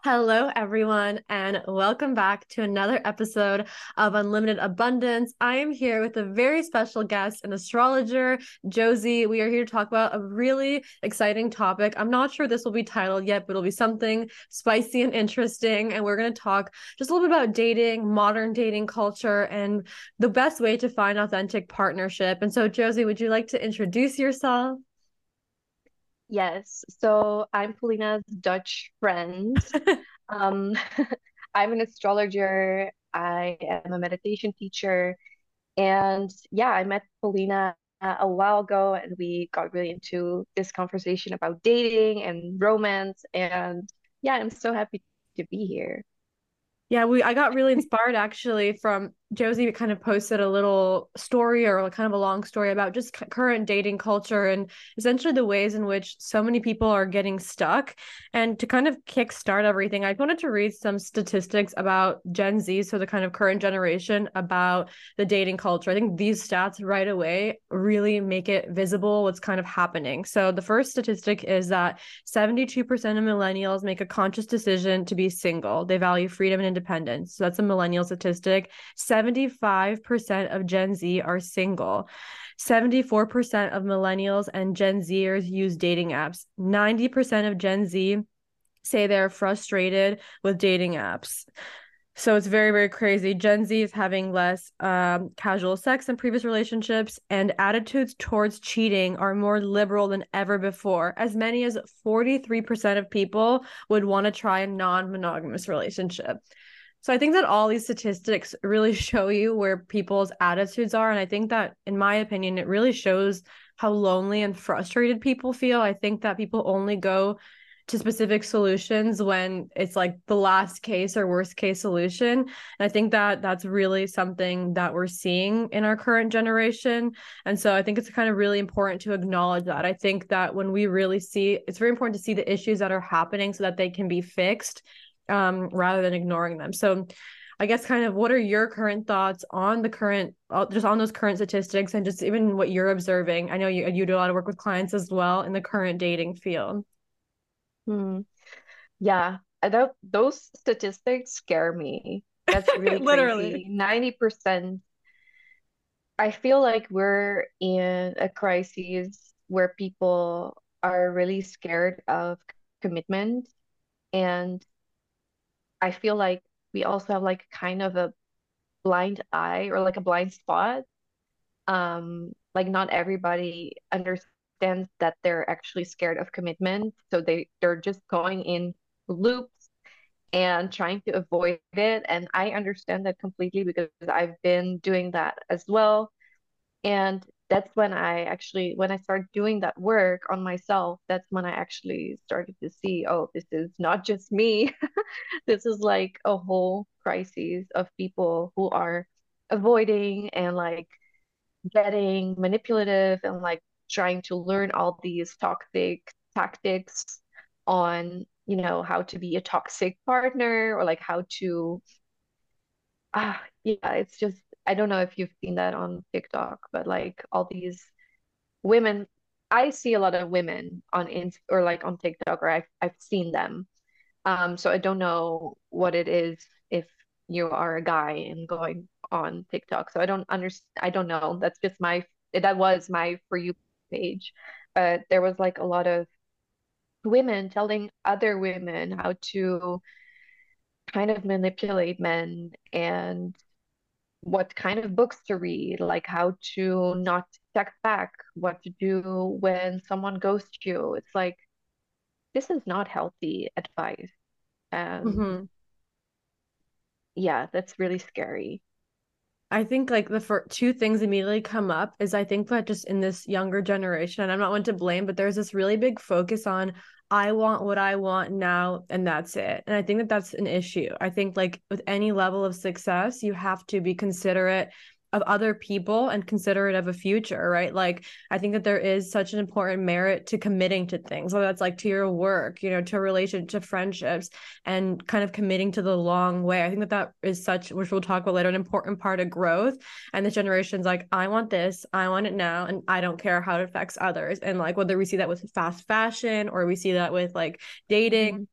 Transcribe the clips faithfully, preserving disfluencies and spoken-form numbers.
Hello, everyone, and welcome back to another episode of Unlimited Abundance. I am here with a very special guest, an astrologer, Josie. We are here to talk about a really exciting topic. I'm not sure this will be titled yet, but it'll be something spicy and interesting. And we're going to talk just a little bit about dating, modern dating culture, and the best way to find authentic partnership. And so, Josie, would you like to introduce yourself? Yes, so I'm Polina's Dutch friend. Um, I'm an astrologer. I am a meditation teacher. And yeah, I met Polina uh, a while ago, and we got really into this conversation about dating and romance. And yeah, I'm so happy to be here. Yeah, we I got really inspired actually from Josie kind of posted a little story or kind of a long story about just c- current dating culture and essentially the ways in which so many people are getting stuck. And to kind of kickstart everything, I wanted to read some statistics about Gen Z, so the kind of current generation about the dating culture. I think these stats right away really make it visible what's kind of happening. So the first statistic is that seventy-two percent of millennials make a conscious decision to be single. They value freedom and independence. So that's a millennial statistic. seventy-five percent of Gen Z are single. seventy-four percent of millennials and Gen Zers use dating apps. ninety percent of Gen Z say they're frustrated with dating apps. So it's very, very crazy. Gen Z is having less um, casual sex in previous relationships, and attitudes towards cheating are more liberal than ever before. As many as forty-three percent of people would want to try a non monogamous relationship. So I think that all these statistics really show you where people's attitudes are. And I think that, in my opinion, it really shows how lonely and frustrated people feel. I think that people only go to specific solutions when it's like the last case or worst case solution. And I think that that's really something that we're seeing in our current generation. And so I think it's kind of really important to acknowledge that. I think that when we really see, it's very important to see the issues that are happening so that they can be fixed um, rather than ignoring them. So I guess kind of what are your current thoughts on the current, uh, just on those current statistics and just even what you're observing? I know you you do a lot of work with clients as well in the current dating field. Hmm. Yeah, I don't, those statistics scare me. That's really Literally. crazy. ninety percent. I feel like we're in a crisis where people are really scared of commitment. And I feel like we also have like kind of a blind eye or like a blind spot. Um, like not everybody understands that they're actually scared of commitment. So they, they're just going in loops and trying to avoid it. And I understand that completely because I've been doing that as well. And that's when I actually, when I started doing that work on myself, that's when I actually started to see, oh, this is not just me. This is like a whole crisis of people who are avoiding and like getting manipulative and like trying to learn all these toxic tactics on, you know, how to be a toxic partner or like how to, ah, yeah, it's just, I don't know if you've seen that on TikTok, but like all these women, I see a lot of women on Inst or like on TikTok, or I've I've seen them. Um, so I don't know what it is if you are a guy and going on TikTok. So I don't understand. I don't know. That's just my that was my For You page. But there was like a lot of women telling other women how to kind of manipulate men and what kind of books to read, like how to not text back, what to do when someone ghosts you. It's like this is not healthy advice. And Mhm. yeah, that's really scary. I think like the first two things immediately come up is I think that just in this younger generation, and I'm not one to blame, but there's this really big focus on I want what I want now and that's it. And I think that that's an issue. I think like with any level of success, you have to be considerate of other people and considerate of a future, right? Like I think that there is such an important merit to committing to things, whether that's like to your work, you know, to a relation, to friendships, and kind of committing to the long way. I think that that is such, which we'll talk about later, an important part of growth. And this generation's like, I want this, I want it now, and I don't care how it affects others. And like whether we see that with fast fashion or we see that with like dating, Mhm.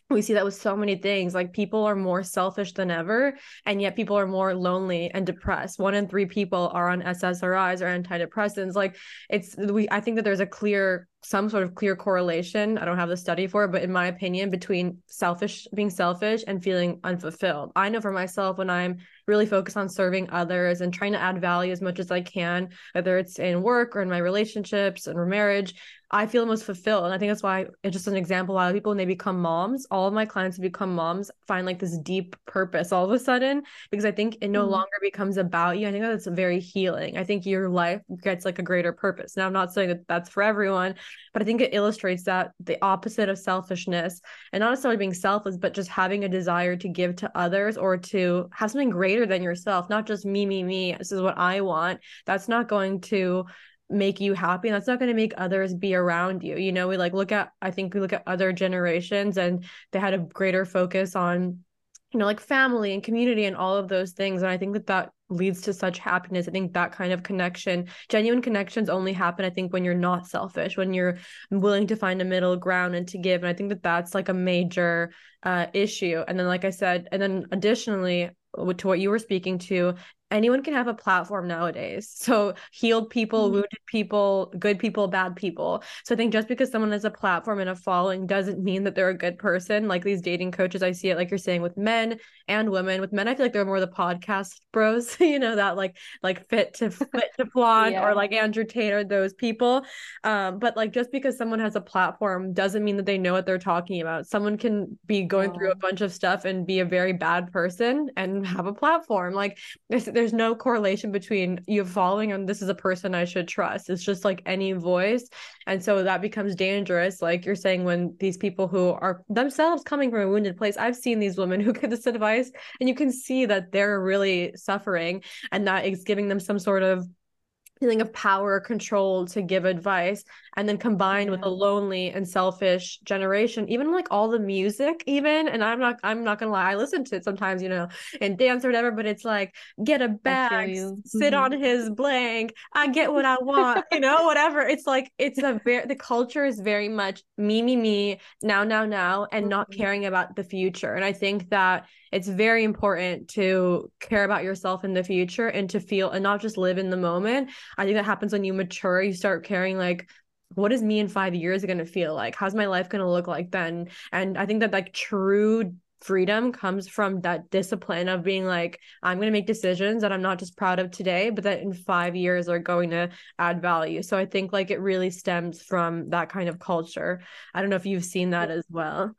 we see that with so many things. Like people are more selfish than ever, and yet people are more lonely and depressed. One in three people are on S S R Is or antidepressants. Like it's we I think that there's a clear some sort of clear correlation. I don't have the study for it, but in my opinion, between selfish being selfish and feeling unfulfilled. I know for myself, when I'm really focused on serving others and trying to add value as much as I can, whether it's in work or in my relationships and marriage, I feel most fulfilled. And I think that's why it's just an example. A lot of people, when they become moms, all of my clients who become moms find like this deep purpose all of a sudden, because I think it no Mm. longer becomes about you. I think that's very healing. I think your life gets like a greater purpose. Now, I'm not saying that that's for everyone, but I think it illustrates that the opposite of selfishness, and not necessarily being selfless, but just having a desire to give to others or to have something greater than yourself, not just me, me, me. This is what I want. That's not going to make you happy, and that's not going to make others be around you. You know, we like look at, I think we look at other generations, and they had a greater focus on, you know, like family and community and all of those things. And I think that that leads to such happiness. I think that kind of connection, genuine connections only happen, I think, when you're not selfish, when you're willing to find a middle ground and to give. And I think that that's like a major uh, issue. And then, like I said, and then additionally, to what you were speaking to, anyone can have a platform nowadays. So healed people, Mm-hmm. wounded people, good people, bad people. So I think just because someone has a platform and a following doesn't mean that they're a good person. Like these dating coaches, I see it, like you're saying, with men and women. With men, I feel like they're more the podcast bros, you know, that like like fit to fit to flaunt, Yeah. or like Andrew Tate, those people. Um, but like just because someone has a platform doesn't mean that they know what they're talking about. Someone can be going through a No. bunch of stuff and be a very bad person and have a platform. Like there's, there's no correlation between you following and this is a person I should trust. It's just like any voice. And so that becomes dangerous. Like you're saying, when these people who are themselves coming from a wounded place, I've seen these women who give this advice and you can see that they're really suffering, and that is giving them some sort of feeling of power or control to give advice, and then combined with a Yeah. lonely and selfish generation. Even like all the music, even, and i'm not i'm not gonna lie, I listen to it sometimes, you know, and dance or whatever, but it's like, get a I feel bag, you. sit Mm-hmm. on his blank, I get what I want, you know, whatever. It's like, it's a very, the culture is very much me, me, me, now, now, now, and not Mm-hmm. caring about the future. And I think that it's very important to care about yourself in the future and to feel and not just live in the moment. I think that happens when you mature. You start caring, like, what is me in five years going to feel like? How's my life going to look like then? And I think that like true freedom comes from that discipline of being like, I'm going to make decisions that I'm not just proud of today, but that in five years are going to add value. So I think like it really stems from that kind of culture. I don't know if you've seen that as well.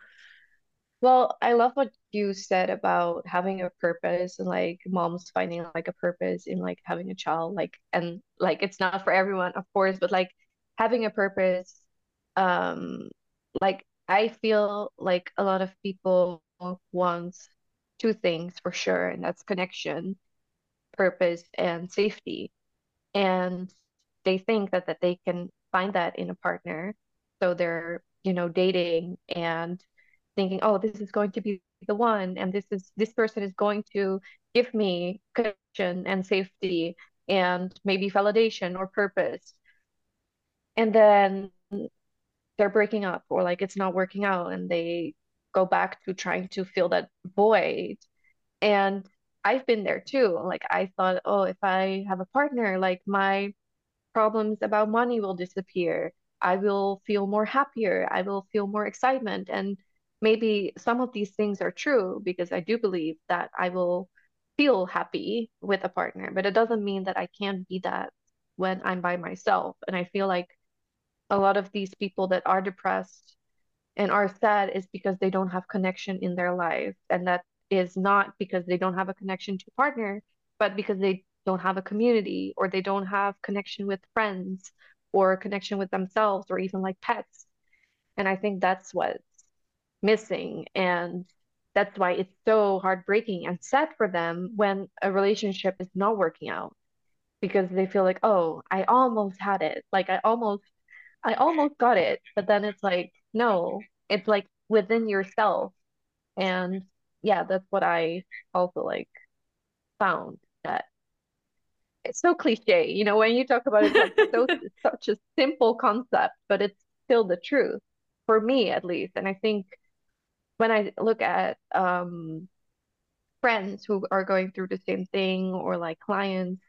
Well, I love what you said about having a purpose and like moms finding like a purpose in like having a child, like, and like it's not for everyone, of course, but like having a purpose, um, like I feel like a lot of people want two things for sure, and that's connection, purpose, and safety. And they think that that they can find that in a partner. So they're, you know, dating and thinking, oh, this is going to be the one, and this is this person is going to give me connection and safety and maybe validation or purpose. And then they're breaking up, or like it's not working out, and they go back to trying to fill that void. And I've been there too. Like I thought, oh, if I have a partner, like my problems about money will disappear. I will feel more happier. I will feel more excitement. And maybe some of these things are true, because I do believe that I will feel happy with a partner, but it doesn't mean that I can't be that when I'm by myself. And I feel like a lot of these people that are depressed and are sad is because they don't have connection in their life. And that is not because they don't have a connection to a partner, but because they don't have a community, or they don't have connection with friends, or connection with themselves, or even like pets. And I think that's what's missing. And that's why it's so heartbreaking and sad for them when a relationship is not working out, because they feel like, oh, I almost had it. Like I almost I almost got it, but then it's like, no, it's like within yourself. And yeah, that's what I also like found, that it's so cliche, you know, when you talk about it, it's like so it's such a simple concept, but it's still the truth for me at least. And I think when I look at um friends who are going through the same thing, or like clients,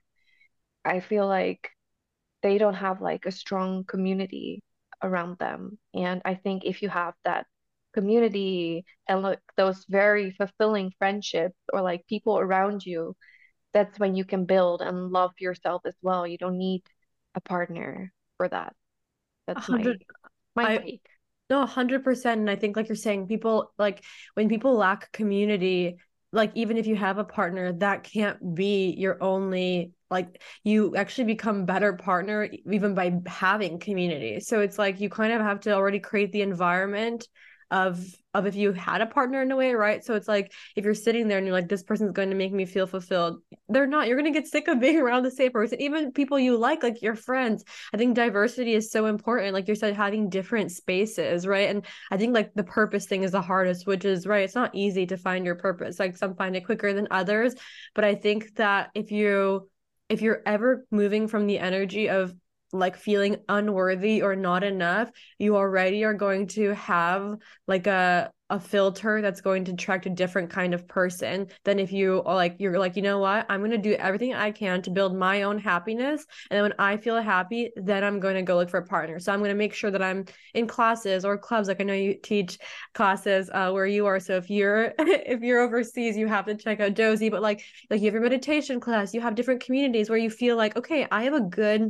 I feel like they don't have like a strong community around them. And I think if you have that community and like those very fulfilling friendships, or like people around you, that's when you can build and love yourself as well. You don't need a partner for that. A That's my hundred. my I take. No, one hundred percent. And I think, like you're saying, people like when people lack community, like even if you have a partner, that can't be your only, like, you actually become better partner even by having community. So it's like you kind of have to already create the environment of of if you had a partner in a way, right? So it's like if you're sitting there and you're like, this person's going to make me feel fulfilled. They're not. You're going to get sick of being around the same person. Even people you like, like your friends. I think diversity is so important. Like you said, having different spaces, right? And I think like the purpose thing is the hardest, which is right. It's not easy to find your purpose. Like some find it quicker than others. But I think that if you if you're ever moving from the energy of like feeling unworthy or not enough, you already are going to have like a a filter that's going to attract a different kind of person than if you are like you're like, you know what, I'm going to do everything I can to build my own happiness, and then when I feel happy, then I'm going to go look for a partner. So I'm going to make sure that I'm in classes or clubs. Like I know you teach classes uh, where you are, so if you're if you're overseas, you have to check out Josie. But like like you have your meditation class, you have different communities where you feel like, okay, I have a good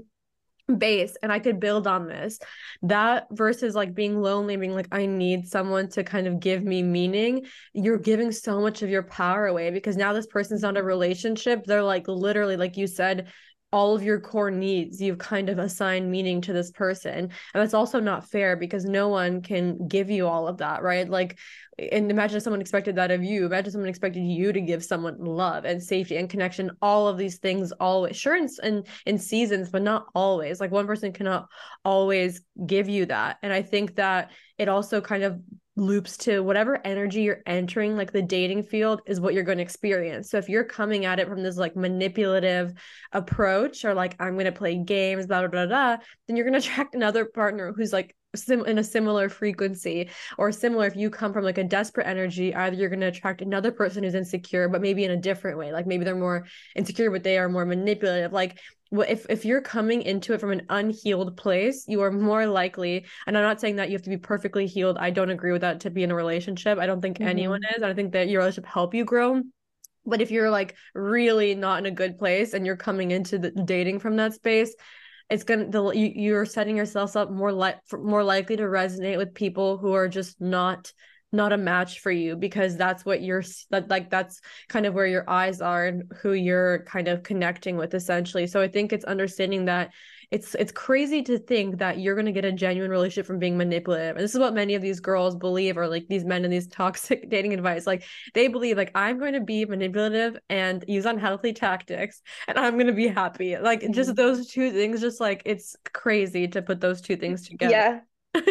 base and I could build on this. That versus like being lonely, being like, I need someone to kind of give me meaning. You're giving so much of your power away because now this person's not a Mhm. relationship. They're like literally, like you said, all of your core needs, you've kind of assigned meaning to this person. And that's also not fair because no one can give you all of that, right? Like, and imagine if someone expected that of you. Imagine someone expected you to give someone love and safety and connection, all of these things always. Sure, in, in, in seasons, but not always. Like one person cannot always give you that. And I think that it also kind of loops to whatever energy you're entering, like the dating field is what you're going to experience. So if you're coming at it from this like manipulative approach, or like I'm going to play games, blah blah blah, blah, then you're going to attract another partner who's like sim- in a similar frequency, or similar. If you come from like a desperate energy, either you're going to attract another person who's insecure, but maybe in a different way. Like maybe they're more insecure, but they are more manipulative. Like if if you're coming into it from an unhealed place, you are more likely, and I'm not saying that you have to be perfectly healed. I don't agree with that to be in a relationship. I don't think anyone Mhm. is. I think that your relationship help you grow. But if you're like really not in a good place and you're coming into the dating from that space, it's gonna the you, you're setting yourself up more like more likely to resonate with people who are just not not a match for you, because that's what you're that like that's kind of where your eyes are and who you're kind of connecting with essentially. So I think it's understanding that it's it's crazy to think that you're going to get a genuine relationship from being manipulative. And this is what many of these girls believe, or like these men in these toxic dating advice. Like they believe like I'm going to be manipulative and use unhealthy tactics and I'm going to be happy. Like just Mhm. those two things, just like it's crazy to put those two things together. Yeah.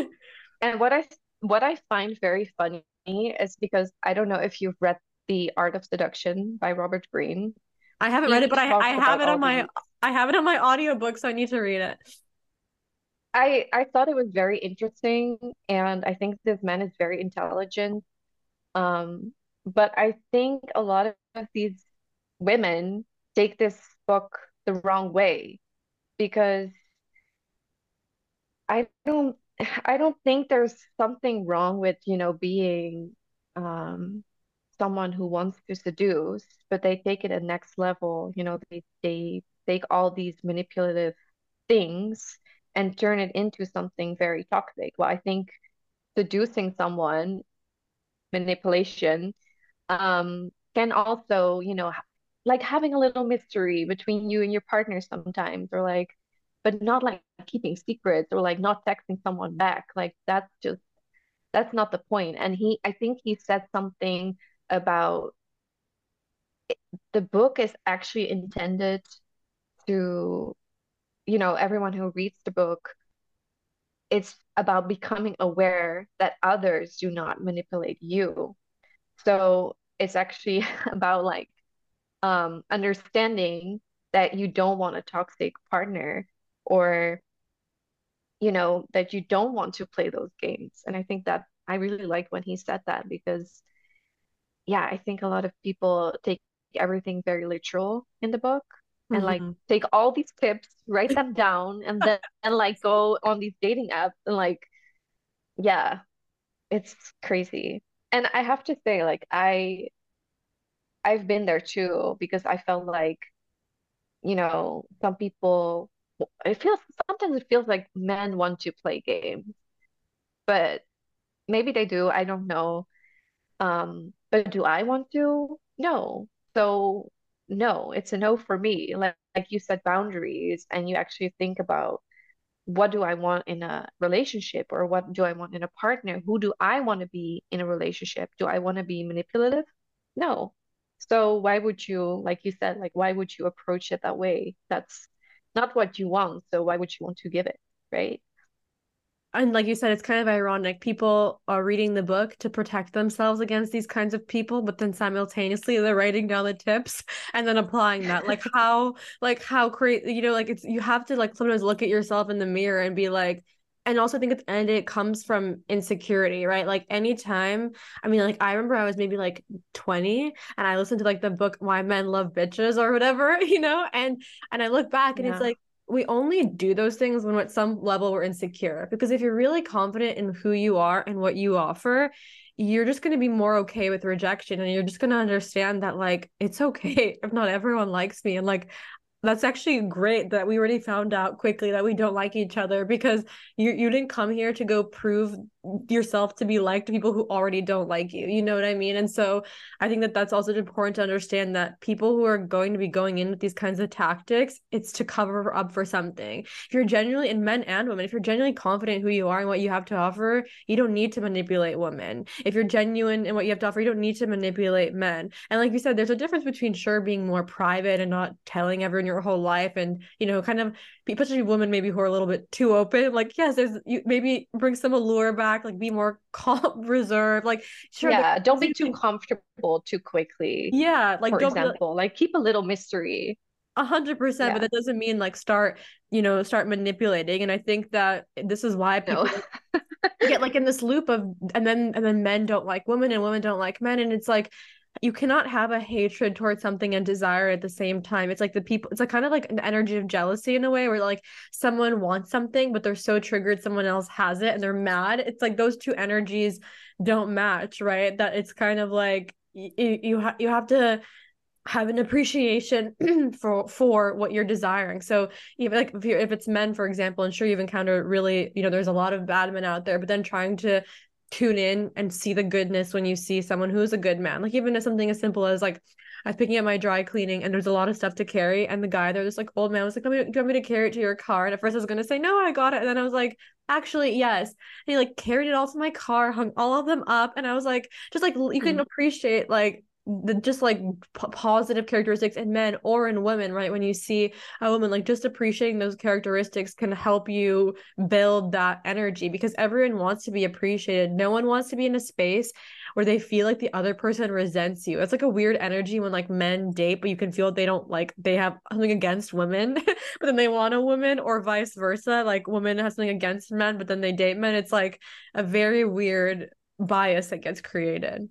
And what I what I find very funny is because I don't know if you've read The Art of Seduction by Robert Greene. I haven't read it, He but I I talks have about it on all my these. I have it on my audiobook, so I need to read it. I I thought it was very interesting, and I think this man is very intelligent. Um, but I think a lot of these women take this book the wrong way, because I don't I don't think there's something wrong with, you know, being um someone who wants to seduce, but they take it a next level. You know, they they take all these manipulative things and turn it into something very toxic. Well, I think seducing someone, manipulation, um, can also, you know, ha- like having a little mystery between you and your partner sometimes, or like, but not like keeping secrets, or like not texting someone back. Like that's just that's not the point. And he, I think he said something about the book is actually intended to, you know, everyone who reads the book, it's about becoming aware that others do not manipulate you. So it's actually about like um understanding that you don't want a toxic partner, or you know that you don't want to play those games. And I think that I really liked when he said that because yeah, I think a lot of people take everything very literal in the book and like Hmm. take all these tips, write them down, and then and like go on these dating apps and like yeah, it's crazy. And I have to say, like I I've been there too because I felt like, you know, some people it feels sometimes it feels like men want to play games, but maybe they do, I don't know. Um, but do I want to? No. So no, it's a no for me. Like like you said, boundaries, and you actually think about what do I want in a relationship or what do I want in a partner? Who do I want to be in a relationship? Do I want to be manipulative? No. So why would you, like you said, like why would you approach it that way? That's not what you want. So why would you want to give it, right? And like you said, it's kind of ironic. People are reading the book to protect themselves against these kinds of people, but then simultaneously they're writing down the tips and then applying that. Like how, like how crazy, you know, like it's you have to like sometimes look at yourself in the mirror and be like, and also think at the end it comes from insecurity, right? Like anytime, I mean, like I remember I was maybe like twenty and I listened to like the book Why Men Love Bitches or whatever, you know, and and I look back and it's Yeah. like we only do those things when at some level we're insecure. Because if you're really confident in who you are and what you offer, you're just going to be more okay with rejection and you're just going to understand that like it's okay if not everyone likes me and like that's actually great that we already found out quickly that we don't like each other because you you didn't come here to go prove yourself to be liked to people who already don't like you. You know what I mean? And so I think that that's also important to understand that people who are going to be going in with these kinds of tactics, it's to cover up for something. If you're genuinely, in men and women, if you're genuinely confident in who you are and what you have to offer, you don't need to manipulate women. If you're genuine in what you have to offer, you don't need to manipulate men. And like you said, there's a difference between sure being more private and not telling everyone your whole life and, you know, kind of, especially women maybe who are a little bit too open. Like, yes, there's you maybe bring some allure back, like be more calm, reserved. Like, sure, there's Yeah, don't be too anything. comfortable too quickly, Yeah, like for don't be like example. Like keep a little mystery. a hundred percent, but Yeah. that doesn't mean like start, you know, start manipulating. And I think that this is why No. people get like in this loop of and then and then men don't like women and women don't like men. And it's like you cannot have a hatred towards something and desire at the same time. It's like the people, it's like kind of like an energy of jealousy in a way where like someone wants something, but they're so triggered someone else has it and they're mad. It's like those two energies don't match, right? That it's kind of like you you, ha- you have to have an appreciation for for what you're desiring. So even like if you if it's men, for example, and sure you've encountered really, you know, there's a lot of bad men out there, but then trying to tune in and see the goodness when you see someone who's a good man. Like even if something as simple as like I was picking up my dry cleaning and there's a lot of stuff to carry, and the guy there, this like old man was like, do you want me to carry it to your car? And at first I was gonna say, no, I got it. And then I was like, actually, yes. And he like carried it all to my car, hung all of them up, and I was like, just like you can Mm. appreciate like the just like p- positive characteristics in men or in women, right? When you see a woman, like just appreciating those characteristics can help you build that energy because everyone wants to be appreciated. No one wants to be in a space where they feel like the other person resents you. It's like a weird energy when like men date, but you can feel they don't like they have something against women, but then they want a woman, or vice versa. Like women have something against men, but then they date men. It's like a very weird bias that gets created.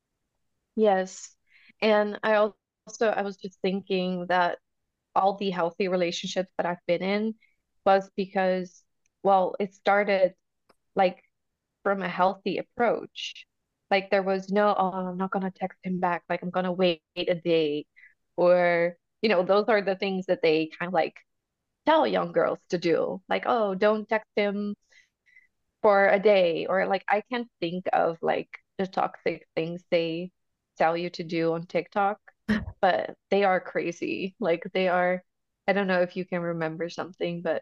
Yes. And I also I was just thinking that all the healthy relationships that I've been in was because, well, it started like from a healthy approach. Like there was no, oh, I'm not gonna text him back. Like I'm gonna wait a day. Or, you know, those are the things that they kind of like tell young girls to do. Like, oh, don't text him for a day. Or like I can't think of like the toxic things they tell you to do on TikTok, but they are crazy. Like they are, I don't know if you can remember something, but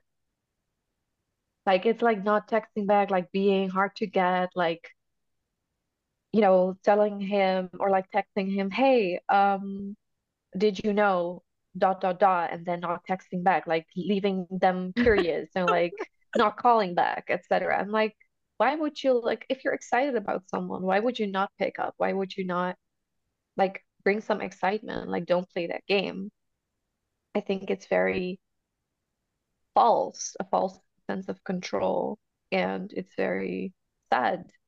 like it's like not texting back, like being hard to get, like, you know, telling him or like texting him, hey, um, did you know dot dot dot, and then not texting back, like leaving them curious and like not calling back, et cetera. I'm like, why would you like if you're excited about someone, why would you not pick up? Why would you not like bring some excitement? Like don't play that game. I think it's very false, a false sense of control, and it's very sad.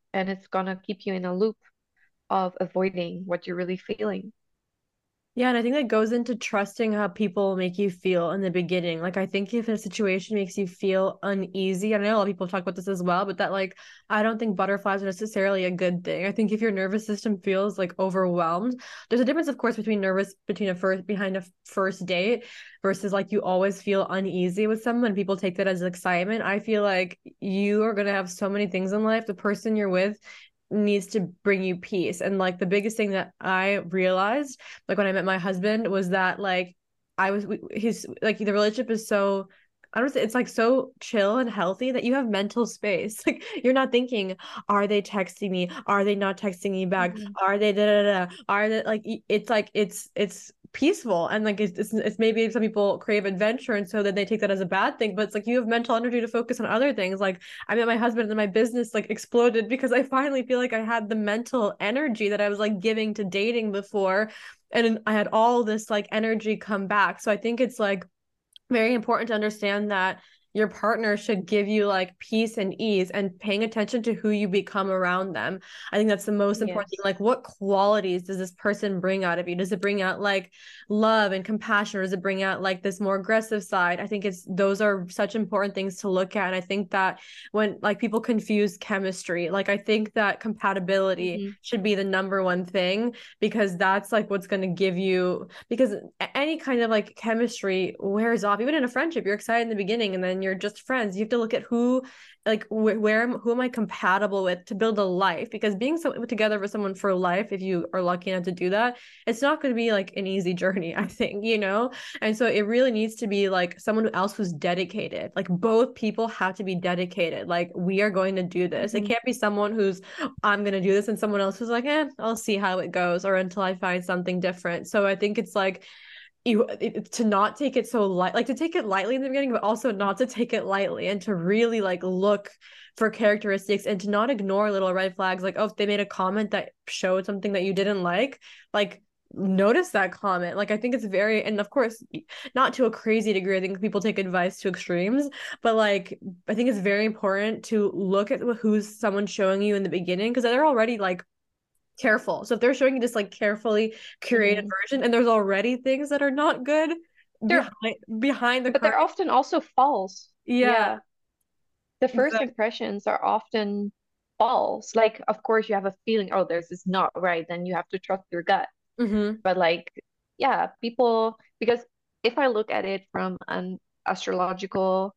and it's gonna keep you in a loop of avoiding what you're really feeling. Yeah, and I think that goes into trusting how people make you feel in the beginning. Like, I think if a situation makes you feel uneasy, and I know a lot of people talk about this as well, but that, like, I don't think butterflies are necessarily a good thing. I think if your nervous system feels like overwhelmed, there's a difference, of course, between nervous between a first behind a first date versus like you always feel uneasy with someone. People take that as excitement. I feel like you are gonna have so many things in life. The person you're with needs to bring you peace. And like the biggest thing that I realized, like when I met my husband, was that like I was his like the relationship is so I don't say it's like so chill and healthy that you have mental space. Like you're not thinking, are they texting me? Are they not texting me back? Hmm. Are they da da da? Are they like it's like it's it's peaceful and like it's, it's it's maybe some people crave adventure and so then they take that as a bad thing, but it's like you have mental energy to focus on other things. Like I met my husband and then my business like exploded because I finally feel like I had the mental energy that I was like giving to dating before. And I had all this like energy come back. So I think it's like very important to understand that your partner should give you like peace and ease and paying attention to who you become around them. I think that's the most important thing. Yes. Like, what qualities does this person bring out of you? Does it bring out like love and compassion, or does it bring out like this more aggressive side? I think it's those are such important things to look at. And I think that when like people confuse chemistry, like I think that compatibility Hmm. should be the number one thing because that's like what's going to give you because any kind of like chemistry wears off. Even in a friendship, you're excited in the beginning and then you're just friends. You have to look at who like wh- where am who am I compatible with to build a life, because being so together with someone for life, if you are lucky enough to do that, it's not going to be like an easy journey, I think, you know. And so it really needs to be like someone else who's dedicated. Like both people have to be dedicated, like we are going to do this. It Hmm. can't be someone who's I'm going to do this and someone else who's like, eh, I'll see how it goes, or until I find something different. So I think it's like you it, to not take it so light, like to take it lightly in the beginning, but also not to take it lightly and to really like look for characteristics and to not ignore little red flags. Like, oh, if they made a comment that showed something that you didn't like, like notice that comment. Like, I think it's very, and of course, not to a crazy degree. I think people take advice to extremes, but like, I think it's very important to look at who's someone showing you in the beginning because they're already like careful. So if they're showing you this like carefully curated Hmm. version and there's already things that are not good They're, behind behind the but they're curtain. often also false. Yeah, Yeah. The first exactly. impressions are often false. Like, of course, you have a feeling, oh, this is not right, then you have to trust your gut. Mm-hmm. But like, yeah, people, because if I look at it from an astrological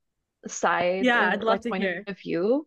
side Yeah, I'd or love like to point hear. of view,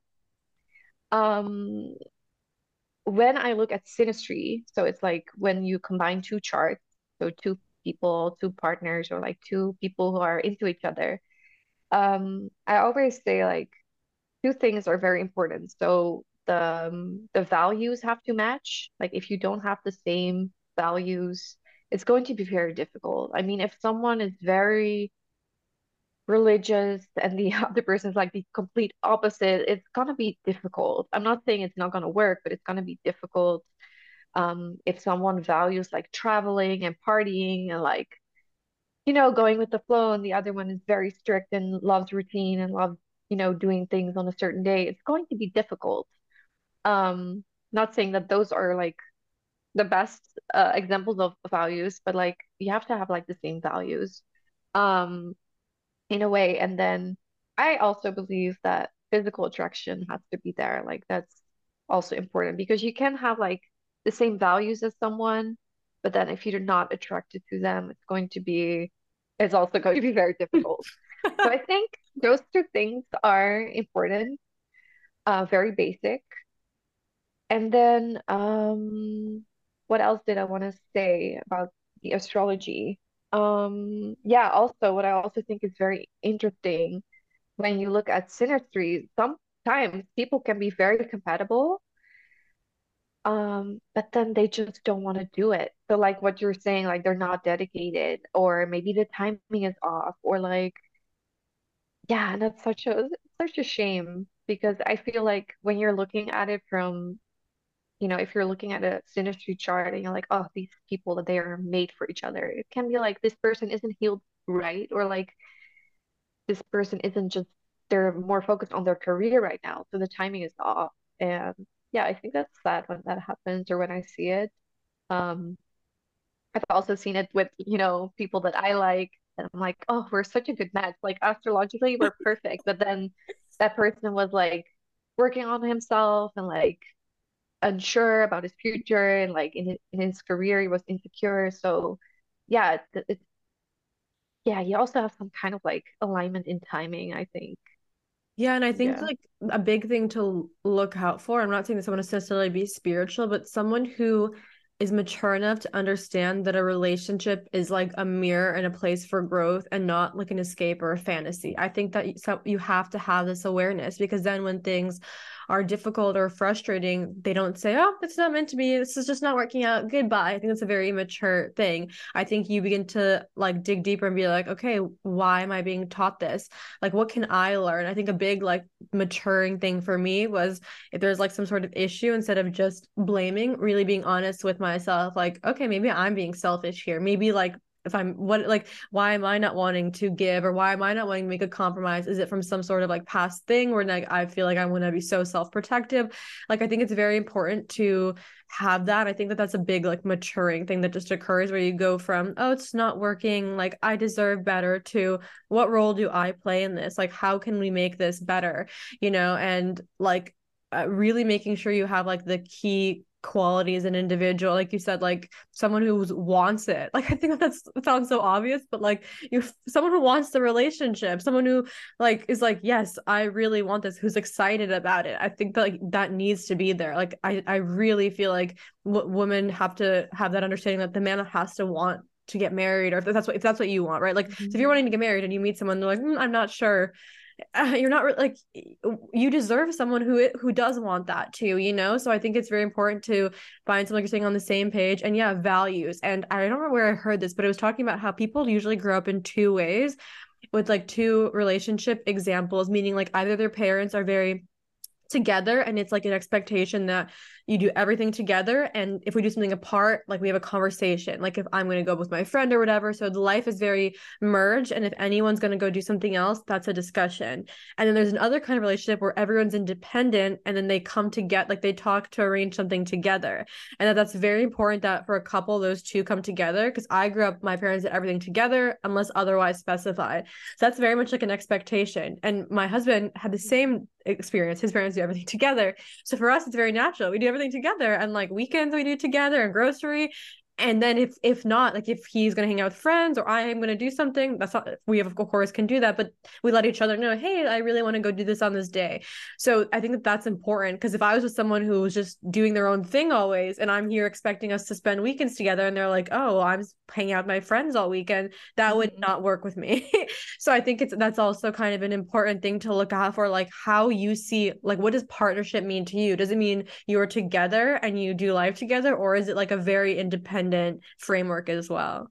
um, when I look at synastry, so it's like when you combine two charts, so two people, two partners, or like two people who are into each other, um, I always say like two things are very important. So the um, the values have to match. Like if you don't have the same values, it's going to be very difficult. I mean, if someone is very religious and the other person is like the complete opposite, it's gonna be difficult. I'm not saying it's not gonna work, but it's gonna be difficult. Um, if someone values like traveling and partying and like, you know, going with the flow, and the other one is very strict and loves routine and loves, you know, doing things on a certain day, it's going to be difficult. Um, not saying that those are like the best uh, examples of values, but like you have to have like the same values, um, in a way. And then I also believe that physical attraction has to be there. Like that's also important because you can have like the same values as someone, but then if you're not attracted to them, it's going to be, it's also going to be very difficult. So I think those two things are important, uh, very basic. And then, um, what else did I want to say about the astrology? Um, yeah, also, what I also think is very interesting when you look at synastry, sometimes people can be very compatible, um, but then they just don't want to do it. So, like what you're saying, like they're not dedicated, or maybe the timing is off, or like, yeah, and that's such a such a shame because I feel like when you're looking at it from, you know, if you're looking at a synastry chart and you're like, oh, these people that they are made for each other, it can be like this person isn't healed right, or like this person isn't just, they're more focused on their career right now, so the timing is off. And yeah, I think that's sad when that happens or when I see it. Um, I've also seen it with, you know, people that I like, and I'm like, oh, we're such a good match. Like astrologically, we're perfect. But then that person was like working on himself and like unsure about his future and like in his, in his career, he was insecure. So yeah, it, it, yeah, you also have some kind of like alignment in timing, I think. Yeah, and I think Yeah. like a big thing to look out for, I'm not saying that someone has to necessarily be spiritual, but someone who is mature enough to understand that a relationship is like a mirror and a place for growth and not like an escape or a fantasy. I think that you, so you have to have this awareness, because then when things are difficult or frustrating, they don't say, "Oh, it's not meant to be. This is just not working out. Goodbye." I think that's a very mature thing. I think you begin to like dig deeper and be like, "Okay, why am I being taught this? Like, what can I learn?" I think a big like maturing thing for me was, if there's like some sort of issue, instead of just blaming, really being honest with myself, like, okay, maybe I'm being selfish here. Maybe like if I'm what like why am I not wanting to give, or why am I not wanting to make a compromise? Is it from some sort of like past thing where like I feel like I want to be so self-protective? Like I think it's very important to have that. I think that that's a big like maturing thing that just occurs, where you go from, oh, it's not working, like I deserve better, to what role do I play in this? Like how can we make this better? You know, and like uh, really making sure you have like the key quality as an individual, like you said, like someone who wants it. Like I think that sounds so obvious, but like you, someone who wants the relationship, someone who like is like, yes, I really want this, who's excited about it. I think that like that needs to be there. Like I, I really feel like w- women have to have that understanding that the man has to want to get married, or if that's what if that's what you want, right? Like so if you're Mhm. wanting to get married and you meet someone, they're like, mm, I'm not sure, uh, you're not re- like, you deserve someone who who does want that too, you know. So I think it's very important to find someone, like you're saying, on the same page. And yeah, values. And I don't remember where I heard this, but it was talking about how people usually grow up in two ways, with like two relationship examples, meaning like either their parents are very together and it's like an expectation that you do everything together, and if we do something apart, like we have a conversation, like if I'm going to go with my friend or whatever, so the life is very merged, and if anyone's going to go do something else, that's a discussion. And then there's another kind of relationship where everyone's independent and then they come to get like they talk to arrange something together, and that that's very important, that for a couple those two come together, because I grew up, my parents did everything together unless otherwise specified. So that's very much like an expectation. And my husband had the same experience. His parents do everything together. So for us, it's very natural. We do everything together. And like weekends we do together, and grocery. And then if if not, like if he's gonna hang out with friends or I am gonna do something, that's not, we of course can do that, but we let each other know, hey, I really want to go do this on this day. So I think that that's important, because if I was with someone who was just doing their own thing always, and I'm here expecting us to spend weekends together, and they're like, oh, I'm hanging out with my friends all weekend, that would Mhm. not work with me. So I think it's that's also kind of an important thing to look out for, like how you see, like what does partnership mean to you? Does it mean you're together and you do life together, or is it like a very independent framework as well?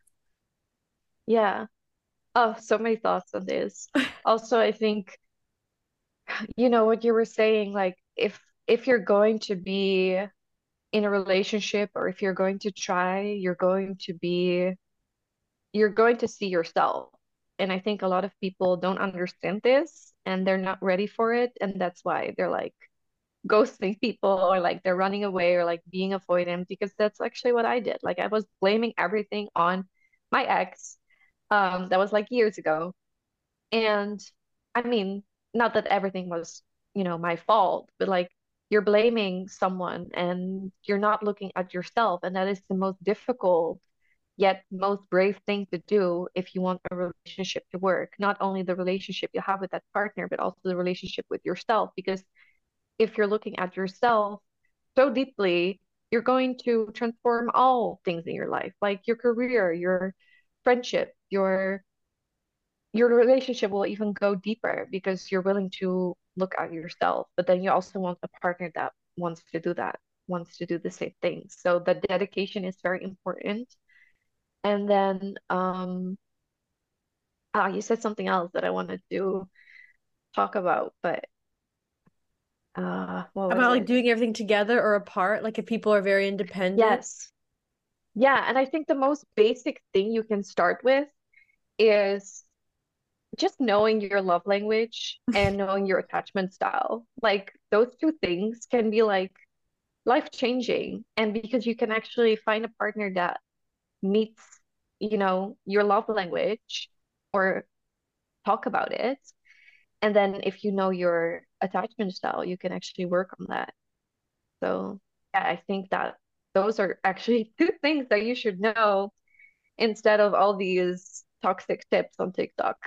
Yeah. Oh, so many thoughts on this. Also, I think, you know, what you were saying, like if if you're going to be in a relationship or if you're going to try, you're going to be you're going to see yourself. And I think a lot of people don't understand this and they're not ready for it. And that's why they're like ghosting people or like they're running away or like being avoidant because that's actually what I did. Like I was blaming everything on my ex. Um, that was like years ago. And I mean, not that everything was, you know, my fault, but like you're blaming someone and you're not looking at yourself. And that is the most difficult yet most brave thing to do if you want a relationship to work. Not only the relationship you have with that partner, but also the relationship with yourself. Because if you're looking at yourself so deeply, you're going to transform all things in your life, like your career, your friendship, your your relationship will even go deeper because you're willing to look at yourself. But then you also want a partner that wants to do that, wants to do the same thing. So the dedication is very important. And then um ah, you said something else that I wanted to talk about, but uh what was About like it? doing everything together or apart, like if people are very independent. Yes. Yeah, and I think the most basic thing you can start with is just knowing your love language and knowing your attachment style. Like those two things can be like life changing. And because you can actually find a partner that meets, you know, your love language or talk about it. And then if you know your attachment style, you can actually work on that. So yeah, I think that those are actually two things that you should know instead of all these toxic tips on TikTok.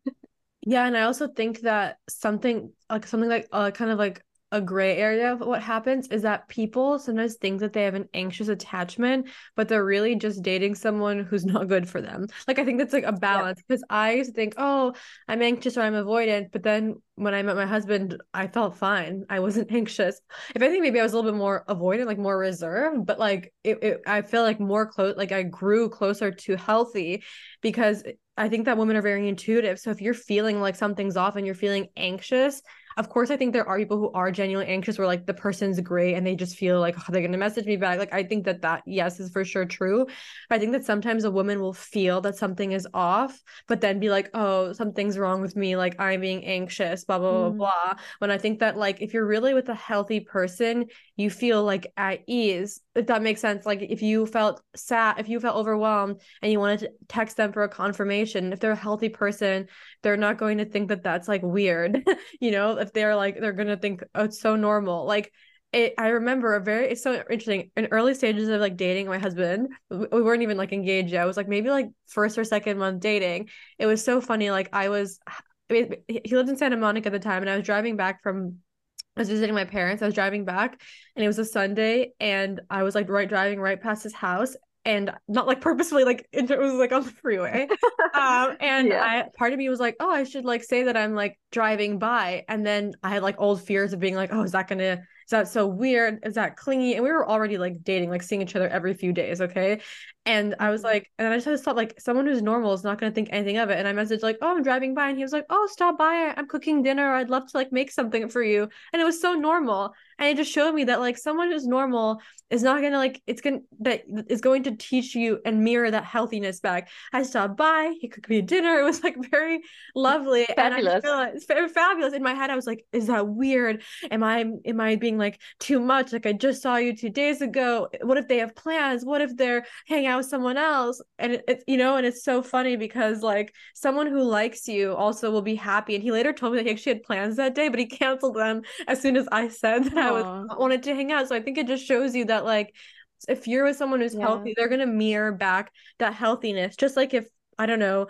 Yeah, and I also think that something like something like uh, kind of like a gray area of what happens is that people sometimes think that they have an anxious attachment, but they're really just dating someone who's not good for them. Like I think that's like a Yep. balance because I used to think, oh, I'm anxious or I'm avoidant, but then when I met my husband, I felt fine. I wasn't anxious. If anything, maybe I was a little bit more avoidant, like more reserved, but like it, it I feel like more close, like I grew closer to healthy because I think that women are very intuitive. So if you're feeling like something's off and you're feeling anxious, of course, I think there are people who are genuinely anxious where like the person's great and they just feel like, oh, they're going to message me back. Like, I think that that, yes, is for sure true. But I think that sometimes a woman will feel that something is off, but then be like, oh, something's wrong with me. Like, I'm being anxious, blah, blah, blah, Mm, blah. When I think that, like, if you're really with a healthy person, you feel like at ease, if that makes sense. Like, if you felt sad, if you felt overwhelmed, and you wanted to text them for a confirmation, if they're a healthy person, they're not going to think that that's like weird. You know, if they're like, they're going to think, oh, it's so normal. Like, it, I remember a very, it's so interesting. In early stages of like dating my husband, we weren't even like engaged yet. I was like maybe like first or second month dating. It was so funny. Like, I was, I mean, he lived in Santa Monica at the time, and I was driving back from I was visiting my parents. I was driving back and it was a Sunday and I was like right driving right past his house and not like purposefully like it was like on the freeway. Um and yeah. I part of me was like, "Oh, I should like say that I'm like driving by." And then I had like old fears of being like, "Oh, is that going to is that so weird? Is that clingy?" And we were already like dating, like seeing each other every few days, okay? And I was Mhm. like, and I just had this thought, like, someone who's normal is not going to think anything of it. And I messaged, like, oh, I'm driving by. And he was like, oh, stop by. I'm cooking dinner. I'd love to, like, make something for you. And it was so normal. And it just showed me that, like, someone who's normal is not going to, like, it's going to, that is going to teach you and mirror that healthiness back. I stopped by. He cooked me dinner. It was, like, very lovely. And I just Fabulous. feel like it's fabulous. In my head, I was like, is that weird? Am I, am I being, like, too much? Like, I just saw you two days ago. What if they have plans? What if they're hanging out with someone else? And it, it's you know and it's so funny because like someone who likes you also will be happy. And he later told me that he actually had plans that day, but he canceled them as soon as I said that I was Oh, wanted to hang out. So I think it just shows you that like if you're with someone who's yeah. healthy, they're gonna mirror back that healthiness. Just like if I don't know,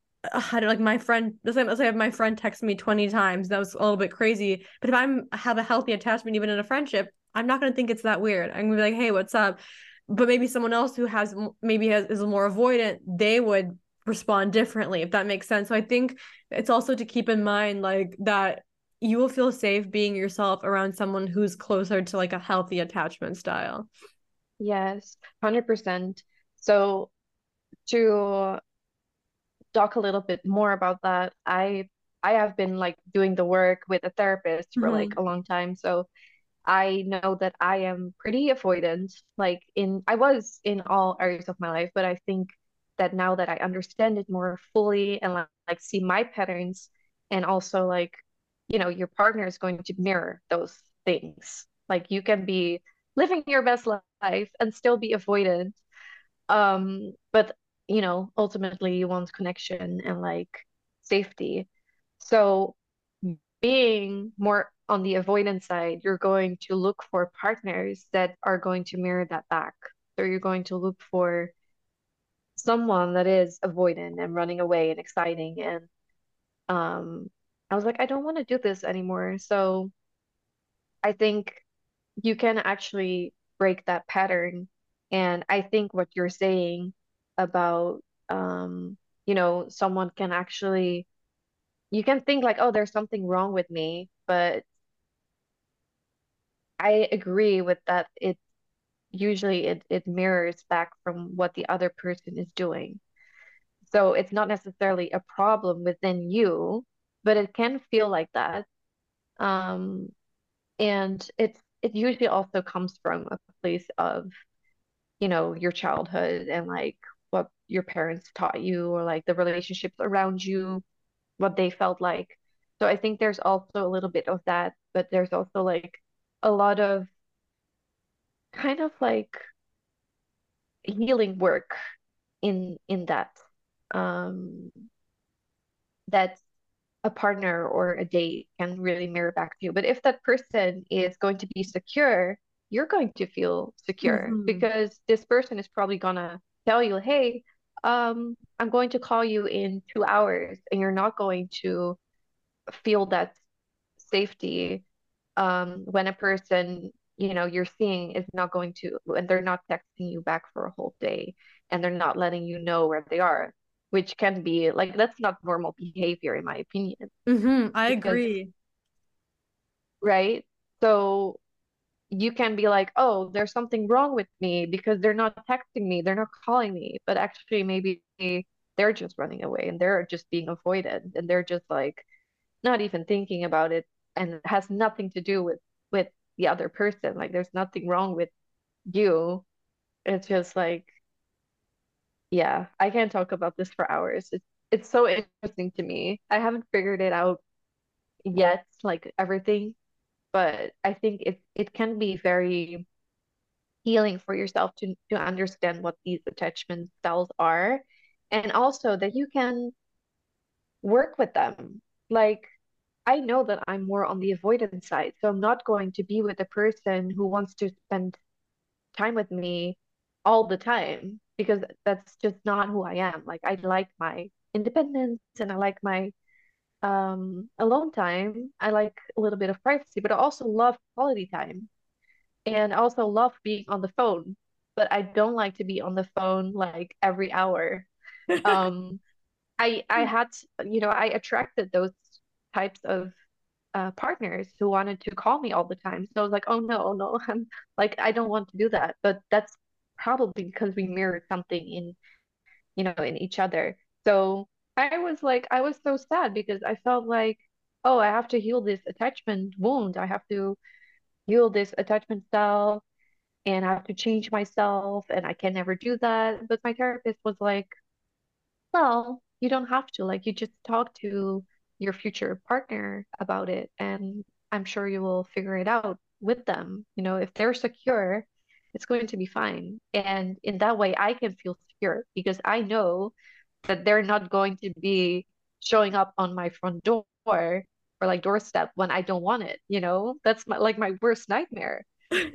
I don't like my friend. Let's say, let's say my friend texts me twenty times. That was a little bit crazy. But if I'm have a healthy attachment, even in a friendship, I'm not gonna think it's that weird. I'm gonna be like, hey, what's up? But maybe someone else who has maybe has is more avoidant, they would respond differently, if that makes sense. So I think it's also to keep in mind like that you will feel safe being yourself around someone who's closer to like a healthy attachment style. Yes, one hundred percent. So to talk a little bit more about that, I I have been like doing the work with a therapist for like Mm-hmm. a long time. So I know that I am pretty avoidant. Like in I was in all areas of my life, but I think that now that I understand it more fully and like, like see my patterns and also like, you know, your partner is going to mirror those things. Like you can be living your best life and still be avoidant. Um, but you know, ultimately you want connection and like safety. So being more on the avoidance side, you're going to look for partners that are going to mirror that back. So you're going to look for someone that is avoidant and running away and exciting. And um, I was like, I don't want to do this anymore. So I think you can actually break that pattern. And I think what you're saying about, um, you know, someone can actually, you can think like, oh, there's something wrong with me, but I agree with that. It usually it it mirrors back from what the other person is doing. So it's not necessarily a problem within you, but it can feel like that. Um, and it's it usually also comes from a place of, you know, your childhood and like what your parents taught you or like the relationships around you. what they felt like. So I think there's also a little bit of that, but there's also like a lot of kind of like healing work in in that um that a partner or a date can really mirror back to you. But if that person is going to be secure, you're going to feel secure Hmm. because this person is probably gonna tell you, hey, um, I'm going to call you in two hours, and you're not going to feel that safety um, when a person, you know, you're seeing is not going to, and they're not texting you back for a whole day, and they're not letting you know where they are, which can be like, that's not normal behavior, in my opinion, Hmm. I because, agree. right? So you can be like, oh, there's something wrong with me because they're not texting me, they're not calling me, but actually maybe they're just running away and they're just being avoided and they're just like not even thinking about it, and it has nothing to do with with the other person. Like there's nothing wrong with you. It's just like, yeah, I can't talk about this for hours. It's it's so interesting to me. I haven't figured it out yet, like everything, but I think it it can be very healing for yourself to to understand what these attachment styles are, and also that you can work with them. Like I know that I'm more on the avoidance side, so I'm not going to be with a person who wants to spend time with me all the time because that's just not who I am. Like I like my independence and I like my um alone time. I like a little bit of privacy, but I also love quality time and I also love being on the phone. But I don't like to be on the phone like every hour. Um, I I had, you know, I attracted those types of uh, partners who wanted to call me all the time. So I was like, oh no, oh no, I'm like, I don't want to do that. But that's probably because we mirrored something in, you know, in each other. So I was like, I was so sad because I felt like, oh, I have to heal this attachment wound. I have to heal this attachment style and I have to change myself and I can never do that. But my therapist was like, well, you don't have to. Like, you just talk to your future partner about it, and I'm sure you will figure it out with them. You know, if they're secure, it's going to be fine. And in that way, I can feel secure because I know that they're not going to be showing up on my front door or like doorstep when I don't want it. You know, that's my, like my worst nightmare.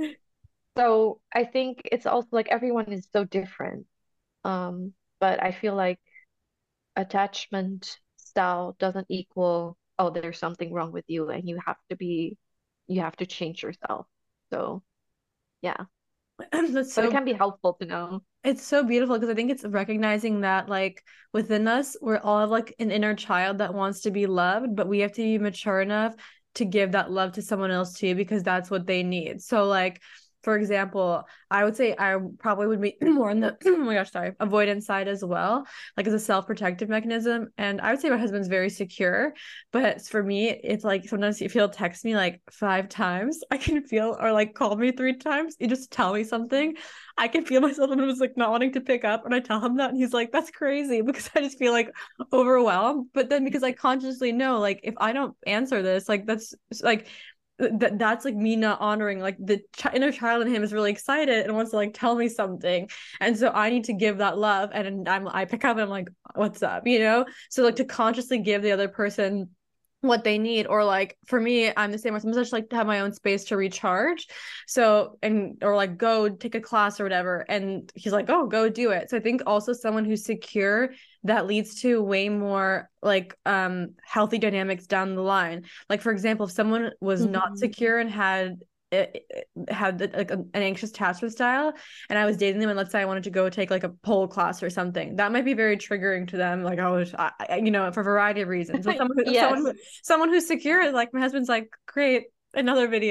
So I think it's also like everyone is so different. Um, but I feel like attachment style doesn't equal, oh, there's something wrong with you and you have to be, you have to change yourself. So, yeah, That's but it so can be helpful to know. it's so beautiful because I think it's recognizing that like within us, we're all have like an inner child that wants to be loved, but we have to be mature enough to give that love to someone else too, because that's what they need. So like, for example, I would say I probably would be more on the oh my gosh, sorry, avoidance side as well, like as a self-protective mechanism. And I would say my husband's very secure, but for me, it's like sometimes if he'll text me like five times, I can feel or like call me three times, you just tell me something. I can feel myself and was like not wanting to pick up. And I tell him that, and he's like, that's crazy because I just feel like overwhelmed. But then because I consciously know, like, if I don't answer this, like, that's like, that that's like me not honoring like the ch- inner child in him is really excited and wants to like tell me something, and so I need to give that love, and I'm I pick up and I'm like, what's up, you know? So like to consciously give the other person what they need, or like for me, I'm the same way. Sometimes I just like to have my own space to recharge, so and or like go take a class or whatever, and he's like, oh, go do it. So I think also someone who's secure, that leads to way more like um healthy dynamics down the line. Like for example, if someone was not Mhm. secure and had it, it had like a, an anxious attachment style, and I was dating them, and let's say I wanted to go take like a pole class or something, that might be very triggering to them, like oh I, I, you know, for a variety of reasons. So someone who, someone Yes. who, someone who's secure, like my husband's like, great, another video.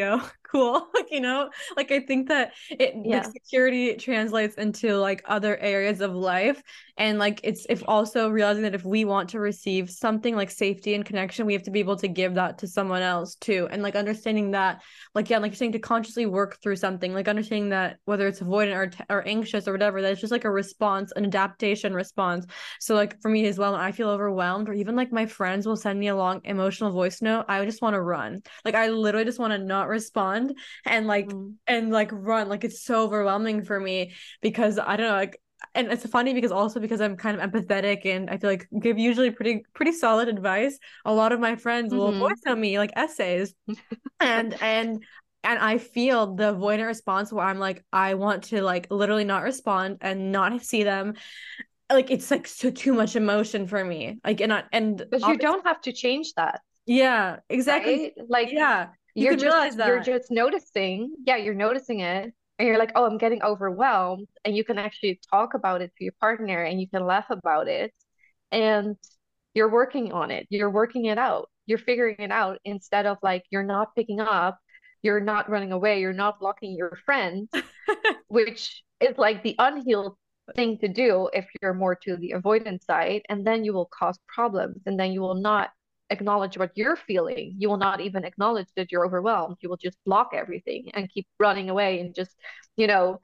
cool. Like, you know, like I think that it like Yeah. security translates into like other areas of life. And like it's if also realizing that if we want to receive something like safety and connection, we have to be able to give that to someone else too. And like understanding that, like, yeah, like you're saying, to consciously work through something, like understanding that whether it's avoidant or, t- or anxious or whatever, that's just like a response, an adaptation response. So like for me as well, when I feel overwhelmed, or even like my friends will send me a long emotional voice note, I just want to run. Like I literally just want to not respond and like Mm. and like run. Like it's so overwhelming for me because I don't know, like, and it's funny because also because I'm kind of empathetic and I feel like give usually pretty pretty solid advice. A lot of my friends will Mm-hmm. voice note me like essays, and and and I feel the avoidant response where I'm like, I want to like literally not respond and not see them. Like it's like so too much emotion for me. Like and I, and But you obviously, don't have to change that, yeah, exactly. right? Like Yeah, you you're can just realize you're that. just noticing, yeah, you're noticing it, and you're like, oh, I'm getting overwhelmed, and you can actually talk about it to your partner, and you can laugh about it, and you're working on it, you're working it out, you're figuring it out instead of like you're not picking up, you're not running away, you're not blocking your friend, which is like the unhealed thing to do if you're more to the avoidance side, and then you will cause problems, and then you will not acknowledge what you're feeling. You will not even acknowledge that you're overwhelmed. You will just block everything and keep running away and just, you know,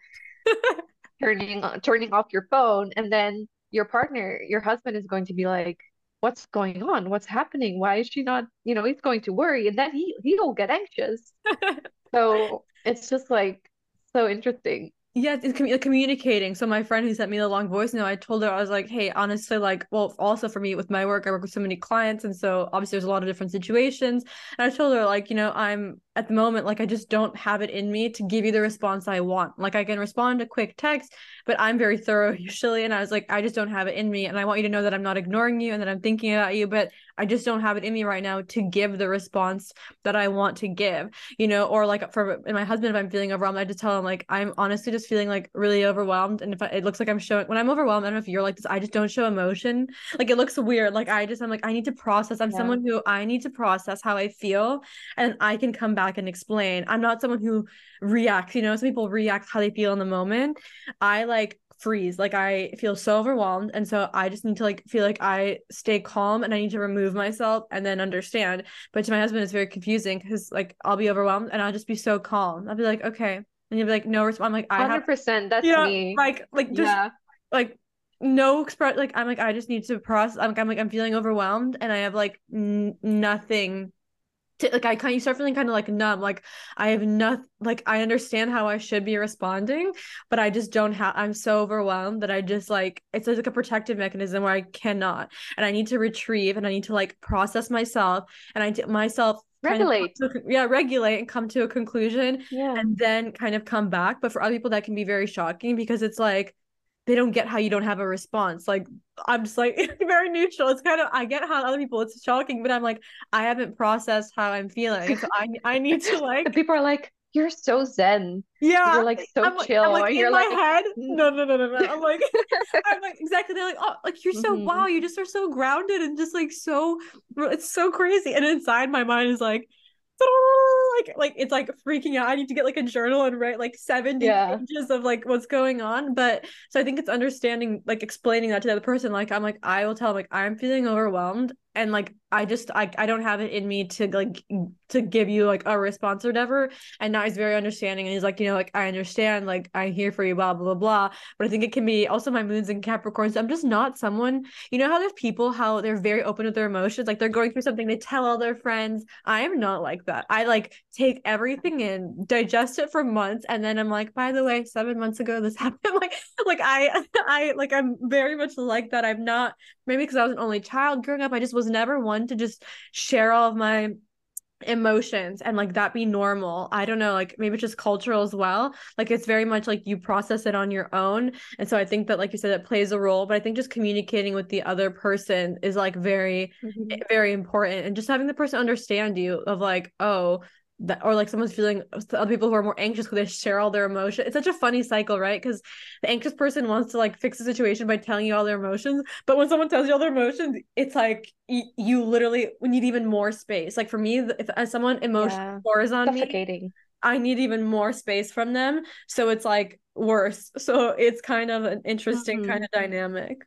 turning turning off your phone, and then your partner, your husband is going to be like, what's going on? What's happening? Why is she not, you know, he's going to worry, and then he he'll get anxious. So it's just like so interesting. Yeah, it's commu- communicating. So my friend who sent me the long voice note, I told her, I was like, hey, honestly, like, well, also for me with my work, I work with so many clients, and so obviously there's a lot of different situations. And I told her, like, you know, I'm at the moment, like, I just don't have it in me to give you the response I want. Like, I can respond to quick text, but I'm very thorough usually. And I was like, I just don't have it in me, and I want you to know that I'm not ignoring you and that I'm thinking about you, but I just don't have it in me right now to give the response that I want to give, you know, or like for and my husband, if I'm feeling overwhelmed, I just tell him like I'm honestly just feeling like really overwhelmed. And if I, it looks like I'm showing when I'm overwhelmed, I don't know if you're like this, I just don't show emotion. Like it looks weird. Like I just I'm like, I need to process. I'm Yeah. someone who I need to process how I feel and I can come back and explain. I'm not someone who reacts, you know, some people react how they feel in the moment. I like freeze. Like I feel so overwhelmed. And so I just need to like feel like I stay calm and I need to remove myself and then understand. But to my husband, it's very confusing because like I'll be overwhelmed and I'll just be so calm. I'll be like, okay. And you'll be like, no response. I'm like, I have, one hundred percent you that's know, me. like, like just Yeah. like no express, like, I'm like, I just need to process. I'm like, I'm like, I'm feeling overwhelmed and I have like n- nothing to, like I kind of you start feeling kind of like numb. Like I have nothing. Like I understand how I should be responding, but I just don't have. I'm so overwhelmed that I just like it's like a protective mechanism where I cannot, and I need to retrieve, and I need to like process myself, and I d- myself kind of Regulate. to, yeah regulate and come to a conclusion, Yeah. and then kind of come back. But for other people, that can be very shocking because it's like they don't get how you don't have a response. Like I'm just like very neutral. It's kind of I get how other people it's shocking, but I'm like I haven't processed how I'm feeling, and so I I need to The like people are like, you're so zen. yeah. You're like so I'm like I'm chill. like And in you're my like, head. mm. No, no, no, no, no. I'm like I'm like exactly. They're like oh like you're so Hmm. wow. You just are so grounded and just like so it's so crazy. And inside my mind is like like like it's like freaking out. I need to get like a journal and write like seventy Yeah. pages of like what's going on. But so I think it's understanding like explaining that to the other person. Like I'm like I will tell them like I'm feeling overwhelmed and like I just I, I don't have it in me to like to give you like a response or whatever. And now he's very understanding and he's like, you know, like I understand, like I'm here for you, blah blah blah blah. But I think it can be also my moon's in Capricorn. So I'm just not someone, you know how there's people how they're very open with their emotions, like they're going through something, they tell all their friends. I am not like that. I like take everything in, digest it for months, and then I'm like, by the way, seven months ago this happened. like like I I like I'm very much like that. I'm not maybe because I was an only child growing up, I just was never one to just share all of my emotions and like that be normal. I don't know, like maybe it's just cultural as well. Like it's very much like you process it on your own. And so I think that like you said, it plays a role, but I think just communicating with the other person is like very, Hmm. very important. And just having the person understand you of like, oh, that, or like someone's feeling other people who are more anxious because they share all their emotions. It's such a funny cycle, right? Because the anxious person wants to like fix the situation by telling you all their emotions, but when someone tells you all their emotions, it's like y- you literally need even more space. Like for me, if as someone emotionally Yeah. pours on me, Suffocating. I need even more space from them. So it's like worse. So it's kind of an interesting kind Mhm. of dynamic.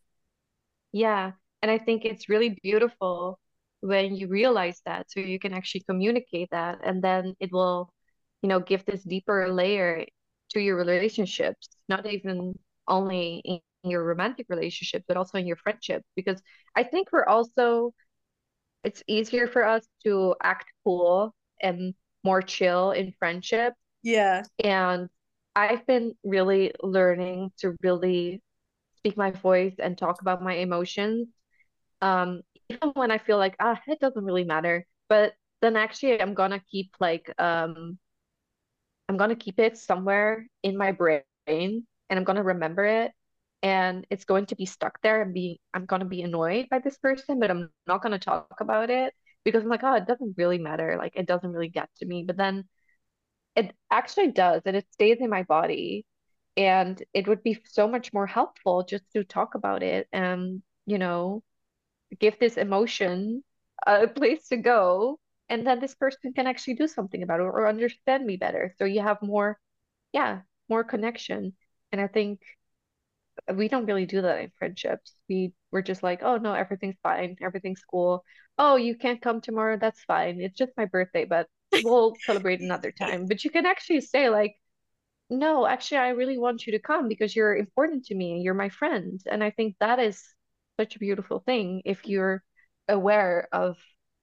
Yeah. And I think it's really beautiful when you realize that, so you can actually communicate that, and then it will, you know, give this deeper layer to your relationships, not even only in your romantic relationships, but also in your friendships. Because I think we're also, it's easier for us to act cool and more chill in friendship. Yeah. And I've been really learning to really speak my voice and talk about my emotions. Um, even when I feel like, ah, it doesn't really matter. But then actually I'm gonna keep like um I'm gonna keep it somewhere in my brain, and I'm gonna remember it, and it's going to be stuck there and be I'm gonna be annoyed by this person, but I'm not gonna talk about it because I'm like, oh, it doesn't really matter. Like it doesn't really get to me. But then it actually does, and it stays in my body. And it would be so much more helpful just to talk about it and, you know, give this emotion a place to go. And then this person can actually do something about it or understand me better. So you have more, yeah, more connection. And I think we don't really do that in friendships. We we're just like, oh no, everything's fine, everything's cool. Oh, you can't come tomorrow, that's fine. It's just my birthday, but we'll celebrate another time. But you can actually say like, no, actually, I really want you to come because you're important to me and you're my friend. And I think that is such a beautiful thing if you're aware of,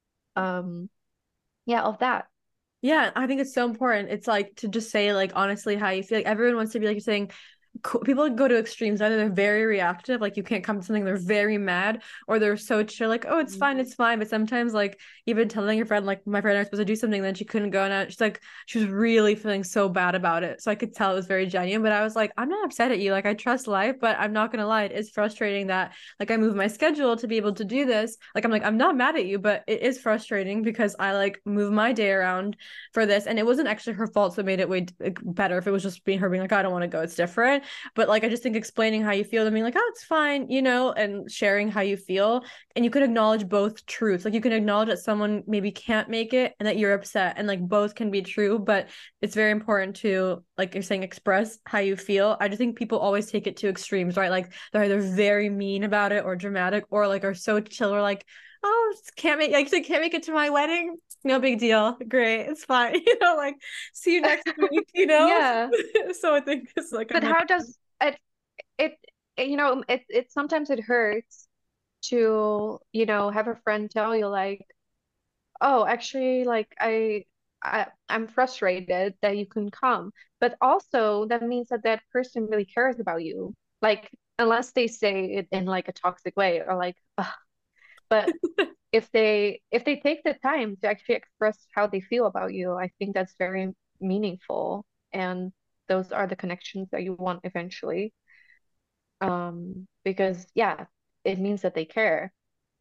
um, yeah, of that. Yeah, I think it's so important. It's like to just say like honestly how you feel. Like everyone wants to be like you're saying, co- people go to extremes. Either they're very reactive, like you can't come to something, they're very mad, or they're so chill, like, oh, it's Mhm. fine, it's fine. But sometimes, like, even telling your friend, like, my friend and I were supposed to do something, then she couldn't go, and I, she's like, she was really feeling so bad about it. So I could tell it was very genuine. But I was like, I'm not upset at you. Like, I trust life, but I'm not gonna lie, it is frustrating that like I move my schedule to be able to do this. Like, I'm like, I'm not mad at you, but it is frustrating because I like move my day around for this, and it wasn't actually her fault, so it made it way like, better if it was just being her being like, I don't want to go, it's different. But like I just think explaining how you feel and being like, oh, it's fine, you know, and sharing how you feel, and you can acknowledge both truths. Like you can acknowledge that someone maybe can't make it and that you're upset, and like both can be true. But it's very important to, like you're saying, express how you feel. I just think people always take it to extremes, right? Like they're either very mean about it or dramatic, or like are so chill or like, oh, can't make like they can't make it to my wedding, no big deal, great, it's fine. You know, like, see you next week, you know. Yeah, So I think it's like a but mix. how does it, it, it, you know, it, it sometimes it hurts to, you know, have a friend tell you like, oh, actually, like I, I, I'm frustrated that you couldn't come, but also that means that that person really cares about you. Like, unless they say it in like a toxic way or like, ugh. But if they if they take the time to actually express how they feel about you, I think that's very meaningful, and those are the connections that you want eventually. Um, because yeah, it means that they care.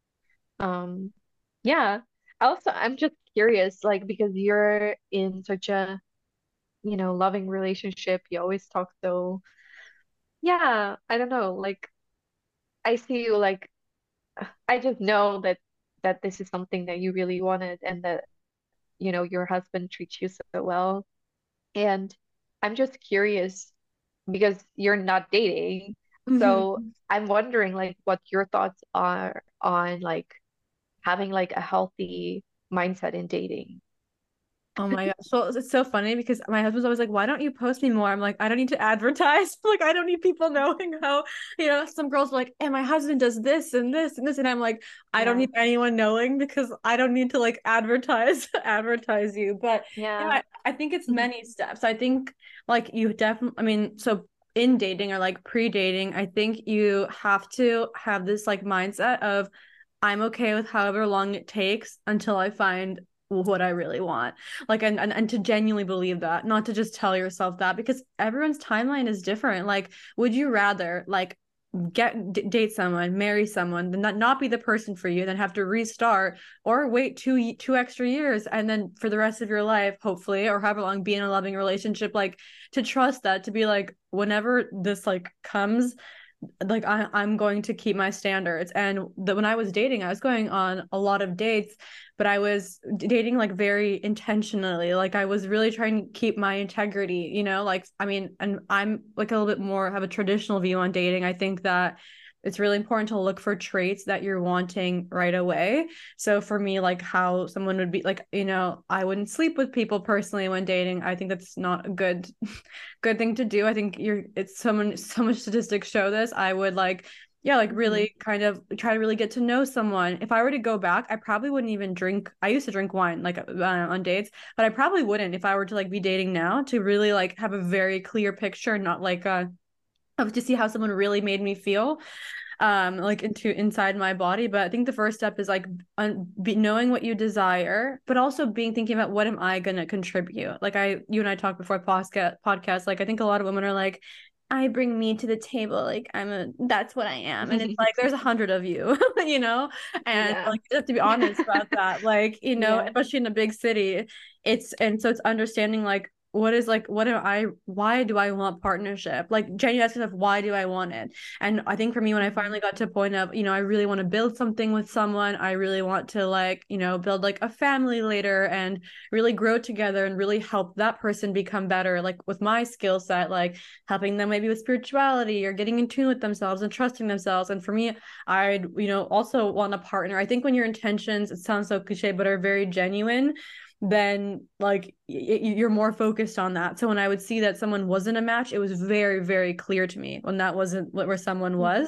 Um, yeah. Also, I'm just curious, like because you're in such a, you know, loving relationship, you always talk so, yeah, I don't know, like I see you like I just know that that this is something that you really wanted and that, you know, your husband treats you so well. And I'm just curious because you're not dating. So Mhm. I'm wondering like what your thoughts are on like having like a healthy mindset in dating. Oh my God. So it's so funny because my husband's always like, why don't you post me more? I'm like, I don't need to advertise. Like, I don't need people knowing how, you know, some girls are like, and my husband does this and this and this. And I'm like, I don't Yeah. need anyone knowing because I don't need to like advertise, advertise you. But yeah, Yeah. I, I think it's many steps. I think like you definitely, I mean, so in dating or like pre-dating, I think you have to have this like mindset of I'm okay with however long it takes until I find what I really want. Like and, and and to genuinely believe that, not to just tell yourself that, because everyone's timeline is different. Like, would you rather like get d- date someone, marry someone, then not, not be the person for you, then have to restart, or wait two two extra years and then for the rest of your life, hopefully, or however long, be in a loving relationship, like to trust that, to be like, whenever this like comes, like I, I'm going to keep my standards. And the, when I was dating, I was going on a lot of dates, but I was dating like very intentionally. Like I was really trying to keep my integrity, you know, like, I mean, and I'm like a little bit more have a traditional view on dating. I think that it's really important to look for traits that you're wanting right away. So for me, like how someone would be like, you know, I wouldn't sleep with people personally when dating. I think that's not a good good thing to do. I think you're it's someone so much statistics show this. I would like yeah, like really Mm-hmm. kind of try to really get to know someone. If I were to go back, I probably wouldn't even drink. I used to drink wine like uh, on dates, but I probably wouldn't if I were to like be dating now to really like have a very clear picture, not like uh of to see how someone really made me feel um like into inside my body. But I think the first step is like un- be knowing what you desire, but also being thinking about what am I going to contribute. Like I you and I talked before podcast podcast like I think a lot of women are like I bring me to the table, like I'm a that's what I am, and it's like there's a hundred of you you know, and Yeah. like you have to be honest about that, like you know, Yeah. especially in a big city. It's and so it's understanding like what is like what am I why do I want partnership, like genuinely ask yourself why do I want it. And I think for me, when I Mm-hmm. finally got to a point of, you know, I really want to build something with someone, I really want to like, you know, build like a family later and really grow together and really help that person become better, like with my skill set, like helping them maybe with spirituality or getting in tune with themselves and trusting themselves. And for me, I'd, you know, also want a partner. I think when your intentions, it sounds so cliche, but are very genuine, then like y- you're more focused on that. So when I would see that someone wasn't a match, it was very, very clear to me when that wasn't what where someone was.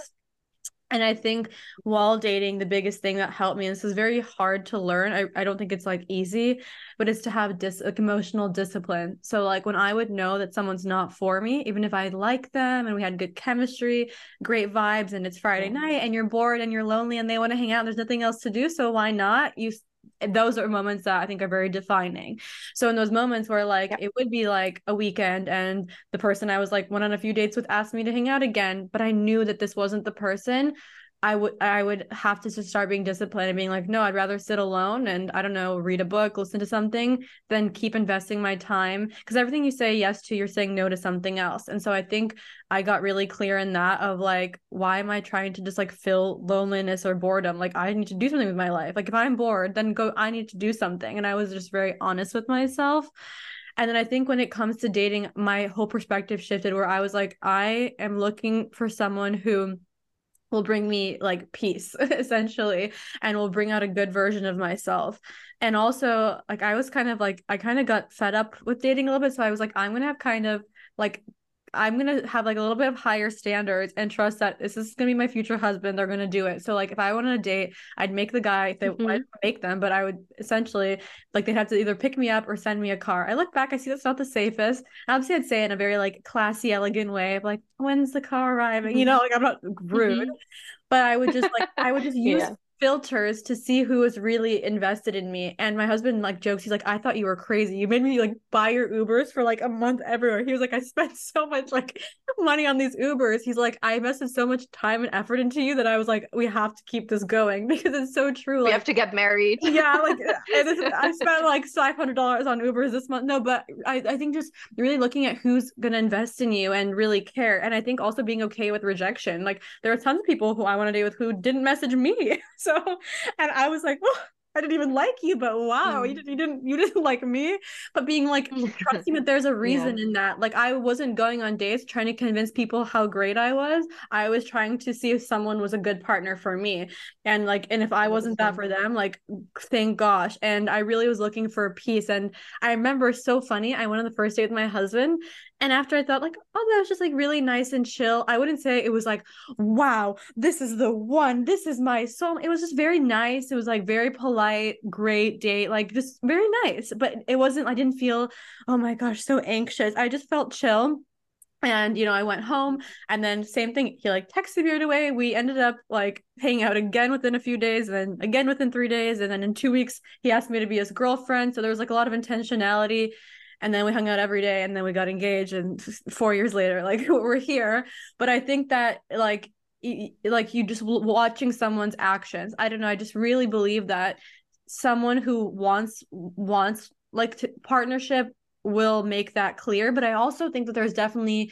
And I think while dating, the biggest thing that helped me, and this is very hard to learn. I, I don't think it's like easy, but it's to have dis like emotional discipline. So like when I would know that someone's not for me, even if I like them and we had good chemistry, great vibes, and it's Friday Yeah. night and you're bored and you're lonely and they want to hang out, there's nothing else to do. So why not? You those are moments that I think are very defining. So in those moments where like Yeah. it would be like a weekend and the person I was like went on a few dates with asked me to hang out again, but I knew that this wasn't the person, I would I would have to just start being disciplined and being like, no, I'd rather sit alone and I don't know, read a book, listen to something, than keep investing my time. Because everything you say yes to, you're saying no to something else. And so I think I got really clear in that of like, why am I trying to just like fill loneliness or boredom? Like I need to do something with my life. Like if I'm bored, then go, I need to do something. And I was just very honest with myself. And then I think when it comes to dating, my whole perspective shifted where I was like, I am looking for someone who will bring me like peace essentially, and will bring out a good version of myself. And also like I was kind of like I kind of got fed up with dating a little bit, so I was like I'm gonna have kind of like I'm gonna have like a little bit of higher standards and trust that this is gonna be my future husband. They're gonna do it. So like if I wanted to date, I'd make the guy. They I'd Mm-hmm. make them, but I would essentially like they'd have to either pick me up or send me a car. I look back, I see that's not the safest. Obviously, I'd say it in a very like classy, elegant way of like, when's the car arriving? You know, like I'm not rude, Mm-hmm. but I would just like I would just use Yeah. filters to see who was really invested in me. And my husband like jokes, he's like, I thought you were crazy. You made me like buy your Ubers for like a month everywhere. He was like, I spent so much like money on these Ubers. He's like, I invested so much time and effort into you that I was like, we have to keep this going because it's so true. We have Like to get married. yeah, like and this is, I spent like five hundred dollars on Ubers this month. No, but I, I think just really looking at who's gonna invest in you and really care. And I think also being okay with rejection. Like there are tons of people who I want to date with who didn't message me. So and I was like, oh, I didn't even like you, but wow, you, Mm. didn't you didn't you didn't like me. But being like trusting that there's a Yeah. reason in that. Like I wasn't going on dates trying to convince people how great I was. I was trying to see if someone was a good partner for me. And like, and if I wasn't that Amazing. for them, like thank gosh. And I really was looking for peace. And I remember so funny. I went on the first date with my husband. And after I thought, like, oh, that was just like really nice and chill. I wouldn't say it was like, wow, this is the one. This is my soul. It was just very nice. It was like very polite, great date, like just very nice. But it wasn't, I didn't feel, oh my gosh, so anxious. I just felt chill. And you know, I went home, and then same thing. He like texted me right away. We ended up like hanging out again within a few days, and then again within three days, and then in two weeks he asked me to be his girlfriend. So there was like a lot of intentionality. And then we hung out every day, and then we got engaged. And four years later, like we're here. But I think that like like you just watching someone's actions. I don't know. I just really believe that someone who wants wants like to, partnership will make that clear. But I also think that there's definitely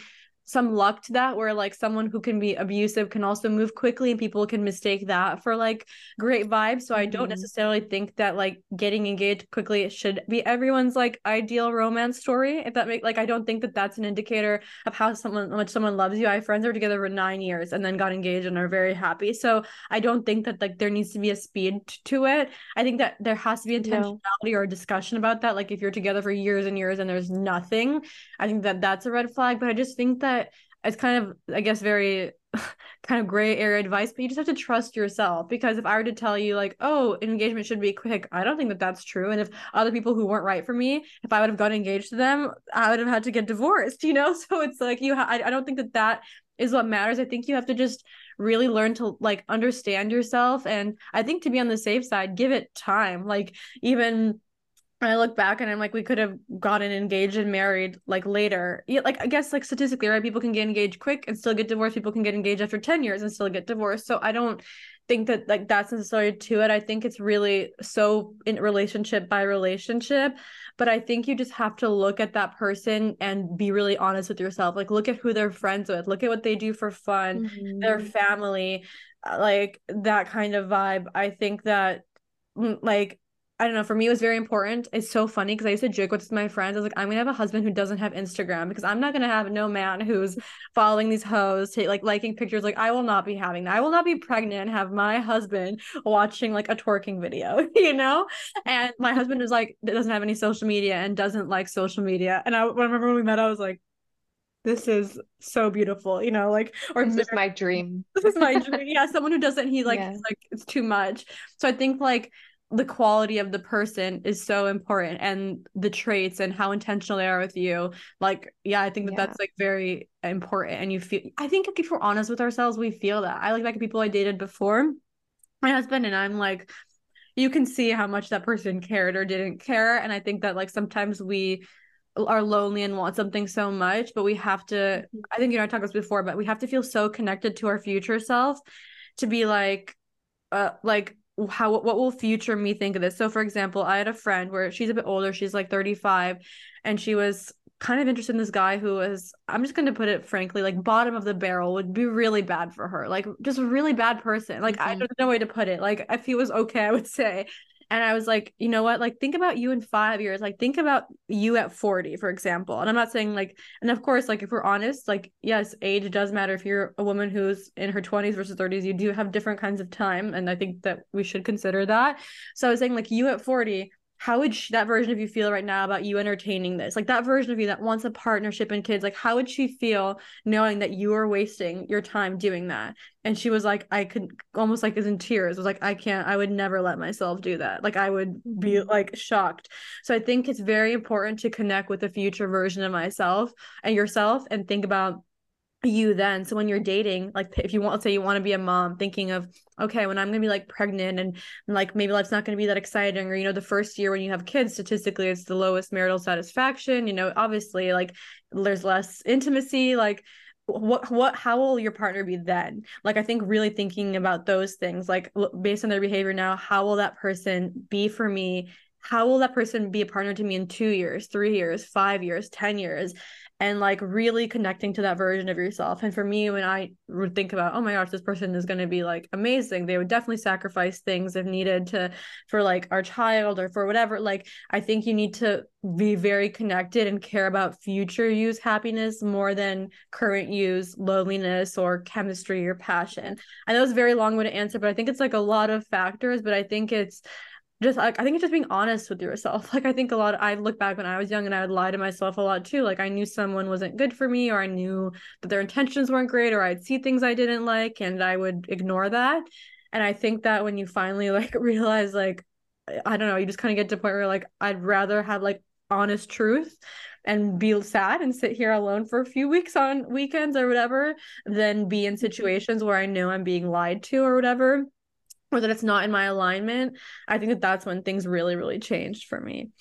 some luck to that, where like someone who can be abusive can also move quickly and people can mistake that for like great vibes. So I don't Mm-hmm. necessarily think that like getting engaged quickly should be everyone's like ideal romance story. If that make like I don't think that that's an indicator of how someone how much someone loves you. I have friends who are together for nine years and then got engaged and are very happy. So I don't think that like there needs to be a speed to it. I think that there has to be No. intentionality or a discussion about that. Like if you're together for years and years and there's nothing, I think that that's a red flag. But I just think that it's kind of, I guess, very kind of gray area advice, but you just have to trust yourself. Because if I were to tell you like, oh, engagement should be quick, I don't think that that's true. And if other people who weren't right for me, if I would have gotten engaged to them, I would have had to get divorced, you know? So it's like you ha- I, I don't think that that is what matters. I think you have to just really learn to like understand yourself. And I think to be on the safe side, give it time. Like even I look back and I'm like, we could have gotten engaged and married like later. Yeah, like I guess like statistically, right? People can get engaged quick and still get divorced. People can get engaged after ten years and still get divorced. So I don't think that like that's necessarily to it. I think it's really so in relationship by relationship. But I think you just have to look at that person and be really honest with yourself. Like look at who they're friends with, look at what they do for fun, their Mm-hmm. family, uh, like that kind of vibe. I think that mm, like I don't know. For me, it was very important. It's so funny because I used to joke with my friends. I was like, I'm gonna have a husband who doesn't have Instagram because I'm not gonna have no man who's following these hoes, take, like liking pictures. Like, I will not be having that. I will not be pregnant and have my husband watching like a twerking video, you know? And my husband is like, doesn't have any social media and doesn't like social media. And I, I remember when we met, I was like, this is so beautiful, you know, like, or This is my dream. this is my dream. Yeah, someone who doesn't, he like, Yeah. he's like, it's too much. So I think like the quality of the person is so important and the traits and how intentional they are with you. Like, yeah, I think that Yeah. that's like very important. And you feel, I think if we're honest with ourselves, we feel that. I like back at people I dated before my husband, and I'm like, you can see how much that person cared or didn't care. And I think that like sometimes we are lonely and want something so much, but we have to, Mhm. I think, you know, I talked about this before, but we have to feel so connected to our future self to be like, uh, like, how what will future me think of this? So for example, I had a friend where she's a bit older, she's like thirty-five, and she was kind of interested in this guy who was, I'm just going to put it frankly, like bottom of the barrel, would be really bad for her, like just a really bad person. Like I Mhm. don't know way to put it. Like if he was okay, I would say. And I was like, you know what? Like, think about you in five years. Like, think about you at forty, for example. And I'm not saying like, and of course, like, if we're honest, like, yes, age does matter. If you're a woman who's in her twenties versus thirties, you do have different kinds of time. And I think that we should consider that. So I was saying, like, you at forty, how would she, that version of you feel right now about you entertaining this? Like, that version of you that wants a partnership and kids, like, how would she feel knowing that you are wasting your time doing that? And she was like, I could almost like is in tears, was like, I can't, I would never let myself do that. Like I would be Mhm. like shocked. So I think it's very important to connect with the future version of myself and yourself and think about you then. So when you're dating, like if you want, let's say you want to be a mom, thinking of, okay, when I'm gonna be like pregnant and, and like maybe life's not gonna be that exciting, or you know, the first year when you have kids, statistically it's the lowest marital satisfaction, you know, obviously like there's less intimacy, like what what how will your partner be then? Like I think really thinking about those things, like based on their behavior now, how will that person be for me? How will that person be a partner to me in two years, three years, five years, ten years? And like really connecting to that version of yourself. And for me, when I would think about, oh my gosh, this person is going to be like amazing, they would definitely sacrifice things if needed to for like our child or for whatever. Like I think you need to be very connected and care about future you's happiness more than current you's loneliness or chemistry or passion. I know it's a very long way to answer, but I think it's like a lot of factors, but I think it's just like I think it's just being honest with yourself. Like I think a lot of, I look back when I was young and I would lie to myself a lot too. Like I knew someone wasn't good for me, or I knew that their intentions weren't great, or I'd see things I didn't like and I would ignore that. And I think that when you finally like realize like I don't know, you just kind of get to a point where like I'd rather have like honest truth and be sad and sit here alone for a few weeks on weekends or whatever than be in Mhm. situations where I know I'm being lied to or whatever, or that it's not in my alignment. I think that that's when things really, really changed for me.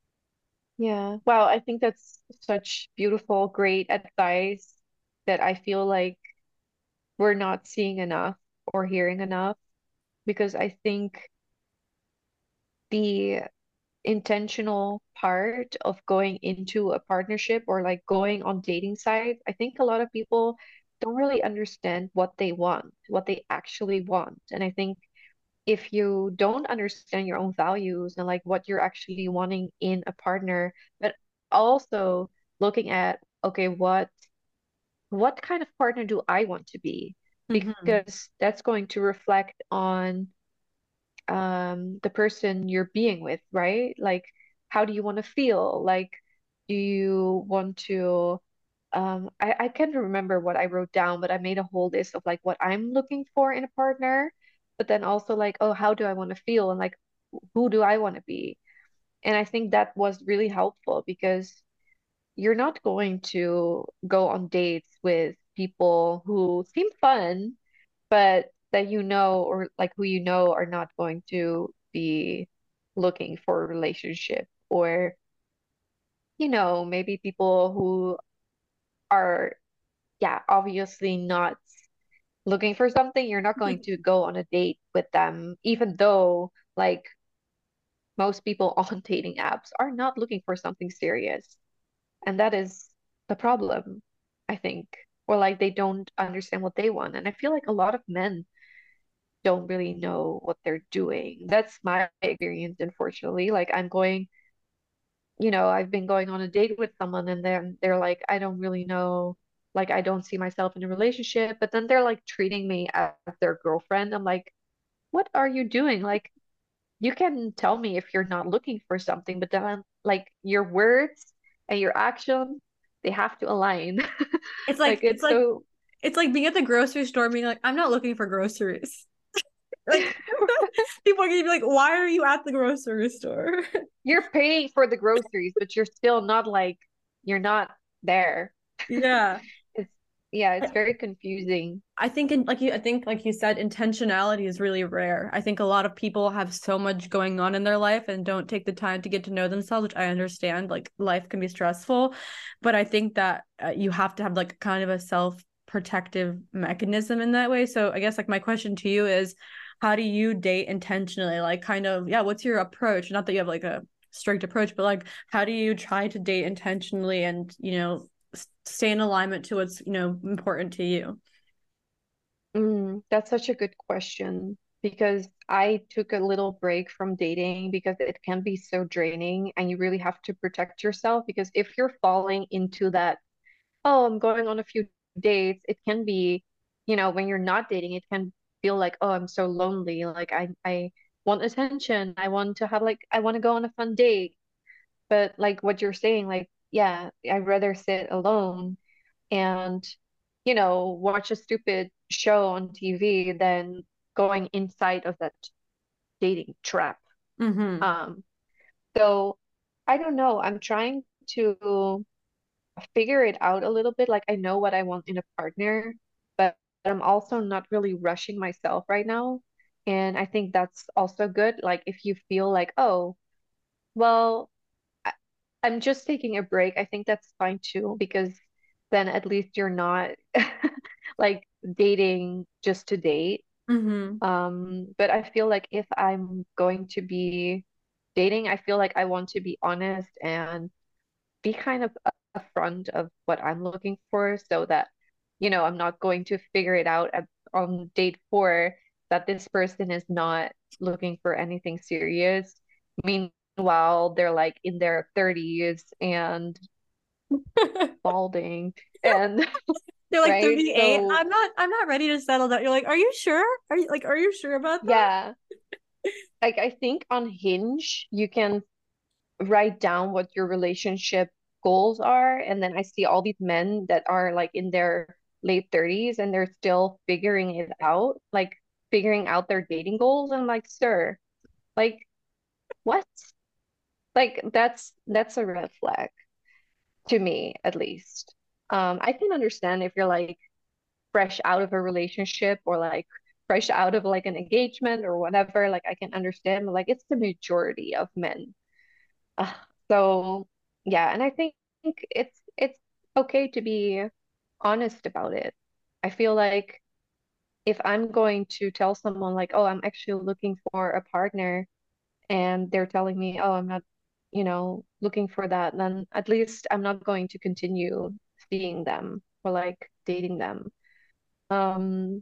Yeah. Wow, I think that's such beautiful, great advice that I feel like we're not seeing enough or hearing enough, because I think the intentional part of going into a partnership or like going on dating sites, I think a lot of people don't really understand what they want, what they actually want. And I think if you don't understand your own values and like what you're actually wanting in a partner, but also looking at, okay, what what kind of partner do I want to be? Mm-hmm. Because that's going to reflect on um the person you're being with, right? Like how do you want to feel? Like do you want to um I, I can't remember what I wrote down, but I made a whole list of like what I'm looking for in a partner, but then also like, oh, how do I want to feel and like who do I want to be? And I think that was really helpful because you're not going to go on dates with people who seem fun, but that you know or like who you know are not going to be looking for a relationship or you know maybe people who are yeah obviously not looking for something. You're not going to go on a date with them even though like most people on dating apps are not looking for something serious, and that is the problem, I think, or like they don't understand what they want. And I feel like a lot of men don't really know what they're doing. That's my experience, unfortunately. Like I'm going, you know, I've been going on a date with someone and then they're like, I don't really know, like I don't see myself in a relationship, but then they're like treating me as their girlfriend. I'm like, what are you doing? Like you can tell me if you're not looking for something, but then like your words and your actions, they have to align. It's Like like it's it's like so it's like being at the grocery store being like, I'm not looking for groceries. Like people are gonna be like, why are you at the grocery store? you're paying for the groceries, but you're still not like you're not there. Yeah. It's yeah, it's very confusing. I think in like you I think like you said, intentionality is really rare. I think a lot of people have so much going on in their life and don't take the time to get to know themselves, which I understand. Like life can be stressful, but I think that uh, you have to have like kind of a self protective mechanism in that way. So I guess like my question to you is, how do you date intentionally? Like kind of, yeah, what's your approach? Not that you have like a strict approach, but like how do you try to date intentionally and, you know, stay in alignment to what's, you know, important to you? Mm, that's such a good question because I took a little break from dating because it can be so draining and you really have to protect yourself because if you're falling into that, oh, I'm going on a few dates, it can be, you know, when you're not dating, it can feel like, oh, I'm so lonely. Like I I want attention. I want to have like I want to go on a fun date. But like what you're saying, like, yeah, I'd rather sit alone and, you know, watch a stupid show on T V than going inside of that dating trap. Mm-hmm. Um, so I don't know. I'm trying to figure it out a little bit. Like I know what I want in a partner, but I'm also not really rushing myself right now. And I think that's also good. Like if you feel like, oh, well, I, I'm just taking a break, I think that's fine too, because then at least you're not like dating just to date. Mm-hmm. Um, but I feel like if I'm going to be dating, I feel like I want to be honest and be kind of upfront of what I'm looking for so that, you know, I'm not going to figure it out at, on date four that this person is not looking for anything serious. Meanwhile, they're like in their thirties and balding and They're like right? thirty-eight. So, I'm not I'm not ready to settle down. You're like, are you sure? Are you like, are you sure about that? yeah, like I think on Hinge, you can write down what your relationship goals are. And then I see all these men that are like in their late thirties and they're still figuring it out, like figuring out their dating goals. I'm like, sir, like what? Like that's that's a red flag to me, at least. Um, I can understand if you're like fresh out of a relationship or like fresh out of like an engagement or whatever, like I can understand, but like it's the majority of men. Uh, so yeah, and I think it's it's okay to be honest about it. I feel like if I'm going to tell someone like, oh, I'm actually looking for a partner, and they're telling me, oh, I'm not you know, looking for that, then at least I'm not going to continue seeing them or like dating them. Um,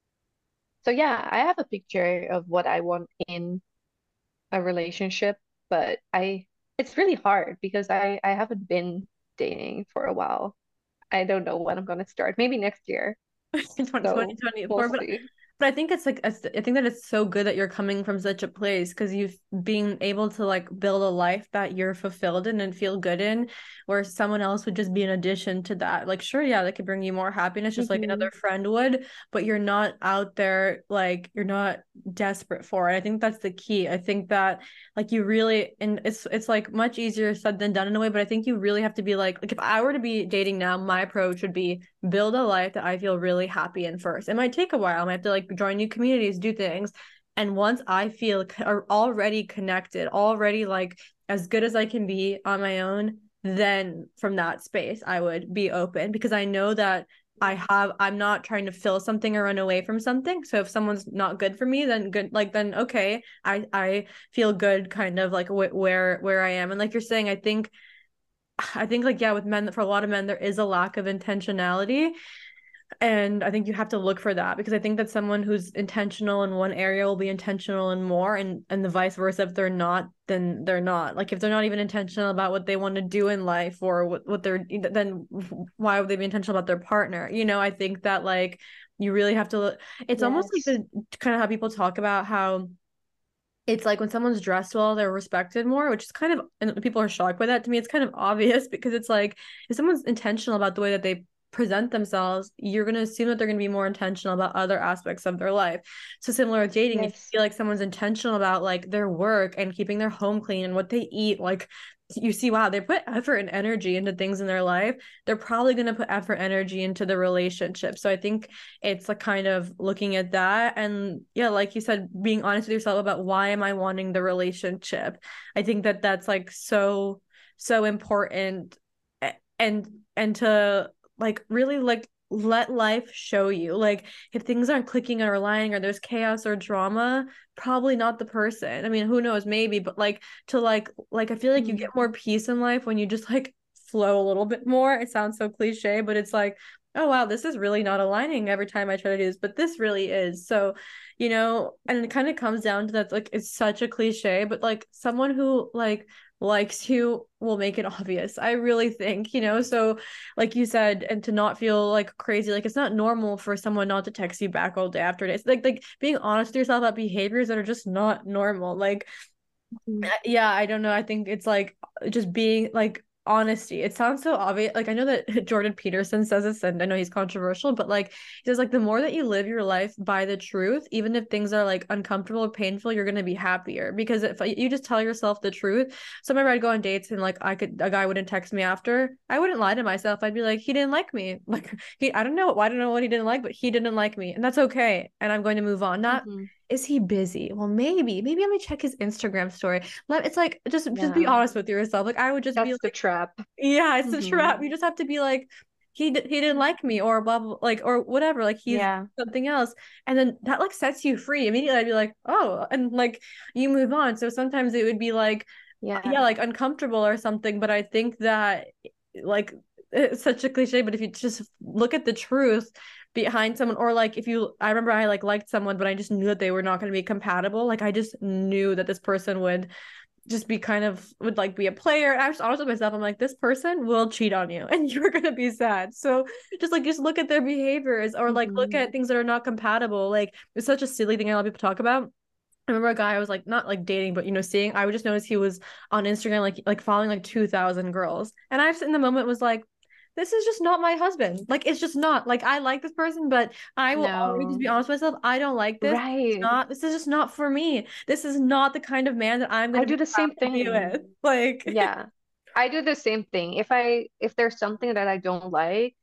so yeah, I have a picture of what I want in a relationship, but I it's really hard because I I haven't been dating for a while. I don't know when I'm gonna start. Maybe next year. So twenty we'll twenty-four. But see. but I think it's like I think that it's so good that you're coming from such a place because you've been able to like build a life that you're fulfilled in and feel good in, where someone else would just be an addition to that. Like, sure, yeah, that could bring you more happiness, just like Hmm. another friend would, but you're not out there like you're not desperate for it. I think that's the key. I think that like you really and it's it's like much easier said than done in a way, but I think you really have to be like like if I were to be dating now, my approach would be build a life that I feel really happy in first. It might take a while. I might have to like join new communities, do things. And once I feel are already connected, already like as good as I can be on my own, then from that space, I would be open because I know that I have, I'm not trying to fill something or run away from something. So if someone's not good for me, then good, like, then okay, I, I feel good kind of like wh- where, where I am. And like you're saying, I think I think like yeah, with men for a lot of men there is a lack of intentionality and I think you have to look for that because I think that someone who's intentional in one area will be intentional in more and and the vice versa if they're not then they're not. Like if they're not even intentional about what they want to do in life or what what they're then why would they be intentional about their partner? You know, I think that like you really have to look it's almost like Yes. the kind of how people talk about how it's like when someone's dressed well, they're respected more, which is kind of, and people are shocked by that. To me, it's kind of obvious because it's like if someone's intentional about the way that they present themselves, you're going to assume that they're going to be more intentional about other aspects of their life. So similar with dating, if you Yes. feel like someone's intentional about like their work and keeping their home clean and what they eat, like you see, wow, they put effort and energy into things in their life. They're probably going to put effort, energy into the relationship. So I think it's like kind of looking at that and yeah like you said being honest with yourself about why am I wanting the relationship. I think that that's like so so important and and to like really like let life show you like if things aren't clicking or aligning or there's chaos or drama probably not the person. I mean who knows maybe but like to like like I feel like you Mm. get more peace in life when you just like flow a little bit more. It sounds so cliche but it's like oh wow, this is really not aligning every time I try to do this, but this really is. So, you know, and it kind of comes down to that, like it's such a cliche, but like someone who like likes you will make it obvious. I really think, you know, so like you said, and to not feel like crazy, like it's not normal for someone not to text you back all day after day. It's like like being honest with yourself about behaviors that are just not normal. Like Mm. yeah, I don't know. I think it's like just being like honesty. It sounds so obvious. Like I know that Jordan Peterson says this, and I know he's controversial, but like he says, like the more that you live your life by the truth, even if things are like uncomfortable or painful, you're gonna be happier because if you just tell yourself the truth. So remember, I'd go on dates and like I could a guy wouldn't text me after. I wouldn't lie to myself. I'd be like, he didn't like me. Like he, I don't know. I don't know what he didn't like, but he didn't like me, and that's okay. And I'm going to move on. Not Hmm. is he busy? Well, maybe. Maybe I'm gonna check his Instagram story. Let it's like just just be Yeah. honest with yourself. Like I would just be That's the like, trap. yeah, it's a Hmm. trap. You just have to be like, he d- he didn't like me or blah, blah like or whatever. Like he's Yeah. something else, and then that like sets you free immediately. I'd be like, oh, and like you move on. So sometimes it would be like, Yeah. yeah, like uncomfortable or something. But I think that like it's such a cliche. But if you just look at the truth behind someone or like if you I remember I like liked someone but I just knew that they were not going to be compatible like I just knew that this person would just be kind of would like be a player. And I was honest with myself. I'm like, this person will cheat on you and you're gonna be sad. So just like just look at their behaviors or like look Hmm. at things that are not compatible. Like it's such a silly thing a lot of people talk about. I remember a guy I was like not like dating, but you know, seeing I would just notice he was on Instagram like like following like two thousand girls. And I just in the moment was like, this is just not my husband. Like it's just not. Like I like this person, but I will always just No. be honest with myself. I don't like this. It's Right. not this is just not for me. This is not the kind of man that I'm I gonna do be the same happy to be thing. with. Like Yeah. I do the same thing. If I if there's something that I don't like,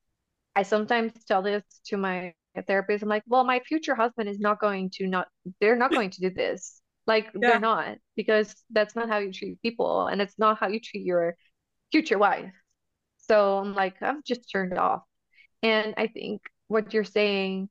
I sometimes tell this to my therapist. I'm like, well, my future husband is not going to not they're not going to do this. Like they're yeah. not because that's not how you treat people and it's not how you treat your future wife. So I'm like, I'm just turned off. And I think what you're saying,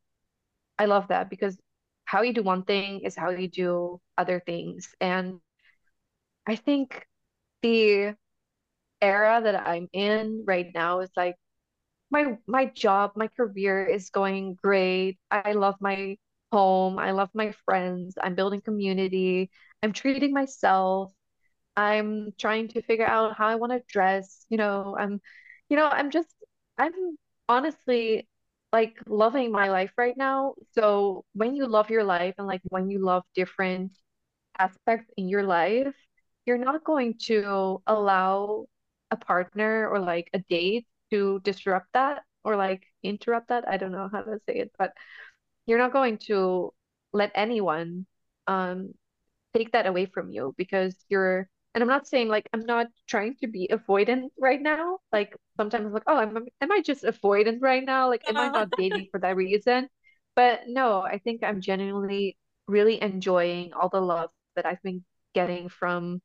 I love that because how you do one thing is how you do other things. And I think the era that I'm in right now is like my my job, my career is going great. I love my home. I love my friends. I'm building community. I'm treating myself. I'm trying to figure out how I want to dress. You know, I'm, you know, I'm just, I'm honestly like loving my life right now. So when you love your life and like when you love different aspects in your life, you're not going to allow a partner or like a date to disrupt that or like interrupt that. I don't know how to say it, but you're not going to let anyone um take that away from you because you're, and I'm not saying like I'm not trying to be avoidant right now. Like sometimes I'm like, oh, am, am I just avoidant right now? Like, am I Uh, not dating for that reason? But no, I think I'm genuinely really enjoying all the love that I've been getting from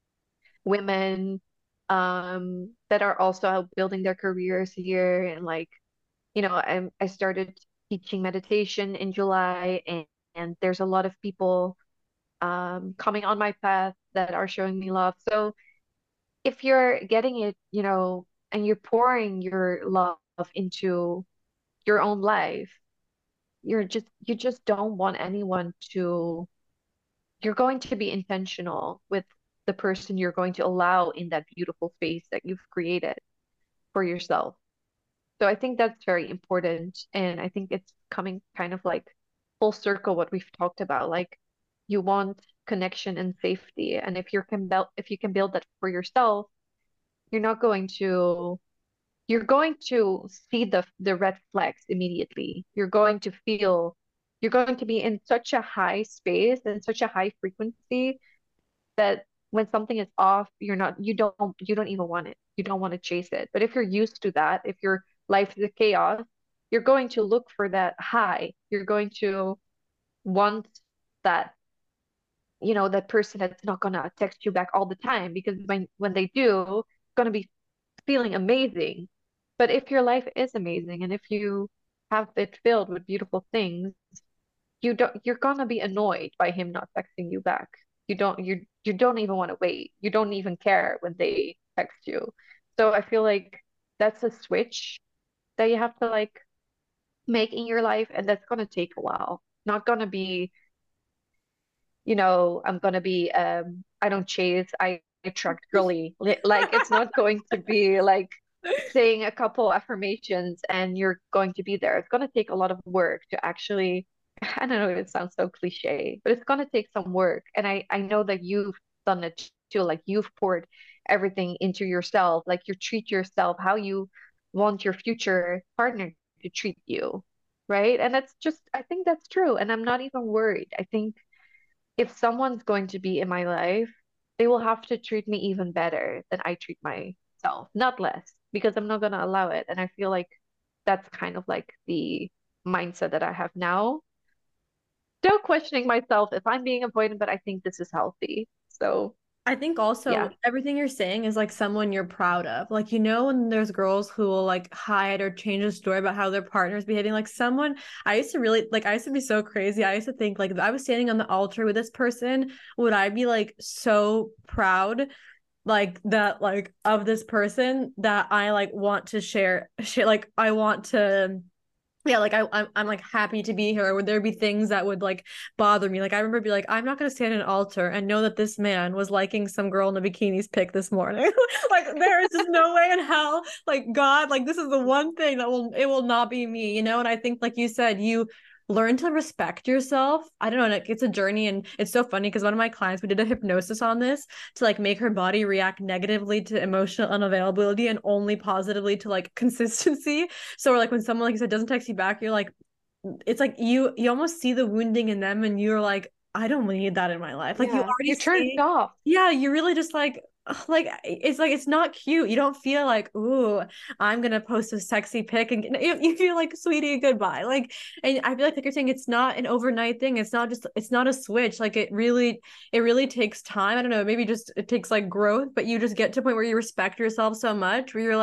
women um that are also out building their careers here. And like, you know, I I started teaching meditation in July, and and there's a lot of people um, coming on my path that are showing me love. So if you're getting it, you know, and you're pouring your love into your own life, you're just, you just don't want anyone to, you're going to be intentional with the person you're going to allow in that beautiful space that you've created for yourself. So I think that's very important. And I think it's coming kind of like full circle what we've talked about. Like you want connection and safety. And if you can build if you can build that for yourself, you're not going to you're going to see the the red flags immediately. You're going to feel you're going to be in such a high space and such a high frequency that when something is off, you're not, you don't, you don't even want it. You don't want to chase it. But if you're used to that, if your life is a chaos, you're going to look for that high. You're going to want that, you know, that person that's not gonna text you back all the time because when when they do, it's gonna be feeling amazing. But if your life is amazing and if you have it filled with beautiful things, you don't you're gonna be annoyed by him not texting you back. You don't you you don't even want to wait. You don't even care when they text you. So I feel like that's a switch that you have to like make in your life, and that's gonna take a while. Not gonna be, you know, I'm gonna be um I don't chase, I attract girly. Li- Like it's not going to be like saying a couple affirmations and you're going to be there. It's going to take a lot of work to actually, I don't know if it sounds so cliche, but it's going to take some work. And I, I know that you've done it too. Like you've poured everything into yourself, like you treat yourself how you want your future partner to treat you, right? And that's just, I think that's true. And I'm not even worried. I think if someone's going to be in my life, they will have to treat me even better than I treat myself, not less, because I'm not going to allow it. And I feel like that's kind of like the mindset that I have now. Still questioning myself if I'm being avoidant, but I think this is healthy. So, I think also yeah. everything you're saying is like someone you're proud of. Like, you know, when there's girls who will like hide or change a story about how their partner's behaving, like someone I used to really like, I used to be so crazy. I used to think like if I was standing on the altar with this person, would I be like so proud like that, like of this person that I like want to share share like I want to yeah, like I, I'm, I'm like happy to be here. Or would there be things that would like bother me? Like I remember be like, I'm not gonna stand in an altar and know that this man was liking some girl in a bikini's pic this morning. Like there is just no way in hell. Like God, like this is the one thing that will it will not be me, you know. And I think, like you said, you learn to respect yourself. I don't know, like it's a journey, and it's so funny because one of my clients, we did a hypnosis on this to like make her body react negatively to emotional unavailability and only positively to like consistency. So like when someone, like you said, doesn't text you back, you're like, it's like you you almost see the wounding in them, and you're like, I don't need that in my life. Like you Yeah. already You're turned see, off. yeah, you really just like like it's like it's not cute. You don't feel like, ooh, I'm gonna post a sexy pic and you, you feel like, sweetie, goodbye. Like, and I feel like like you're saying, it's not an overnight thing. It's not just it's not a switch. Like it really it really takes time. I don't know, maybe just it takes like growth, but you just get to a point where you respect yourself so much where you're like,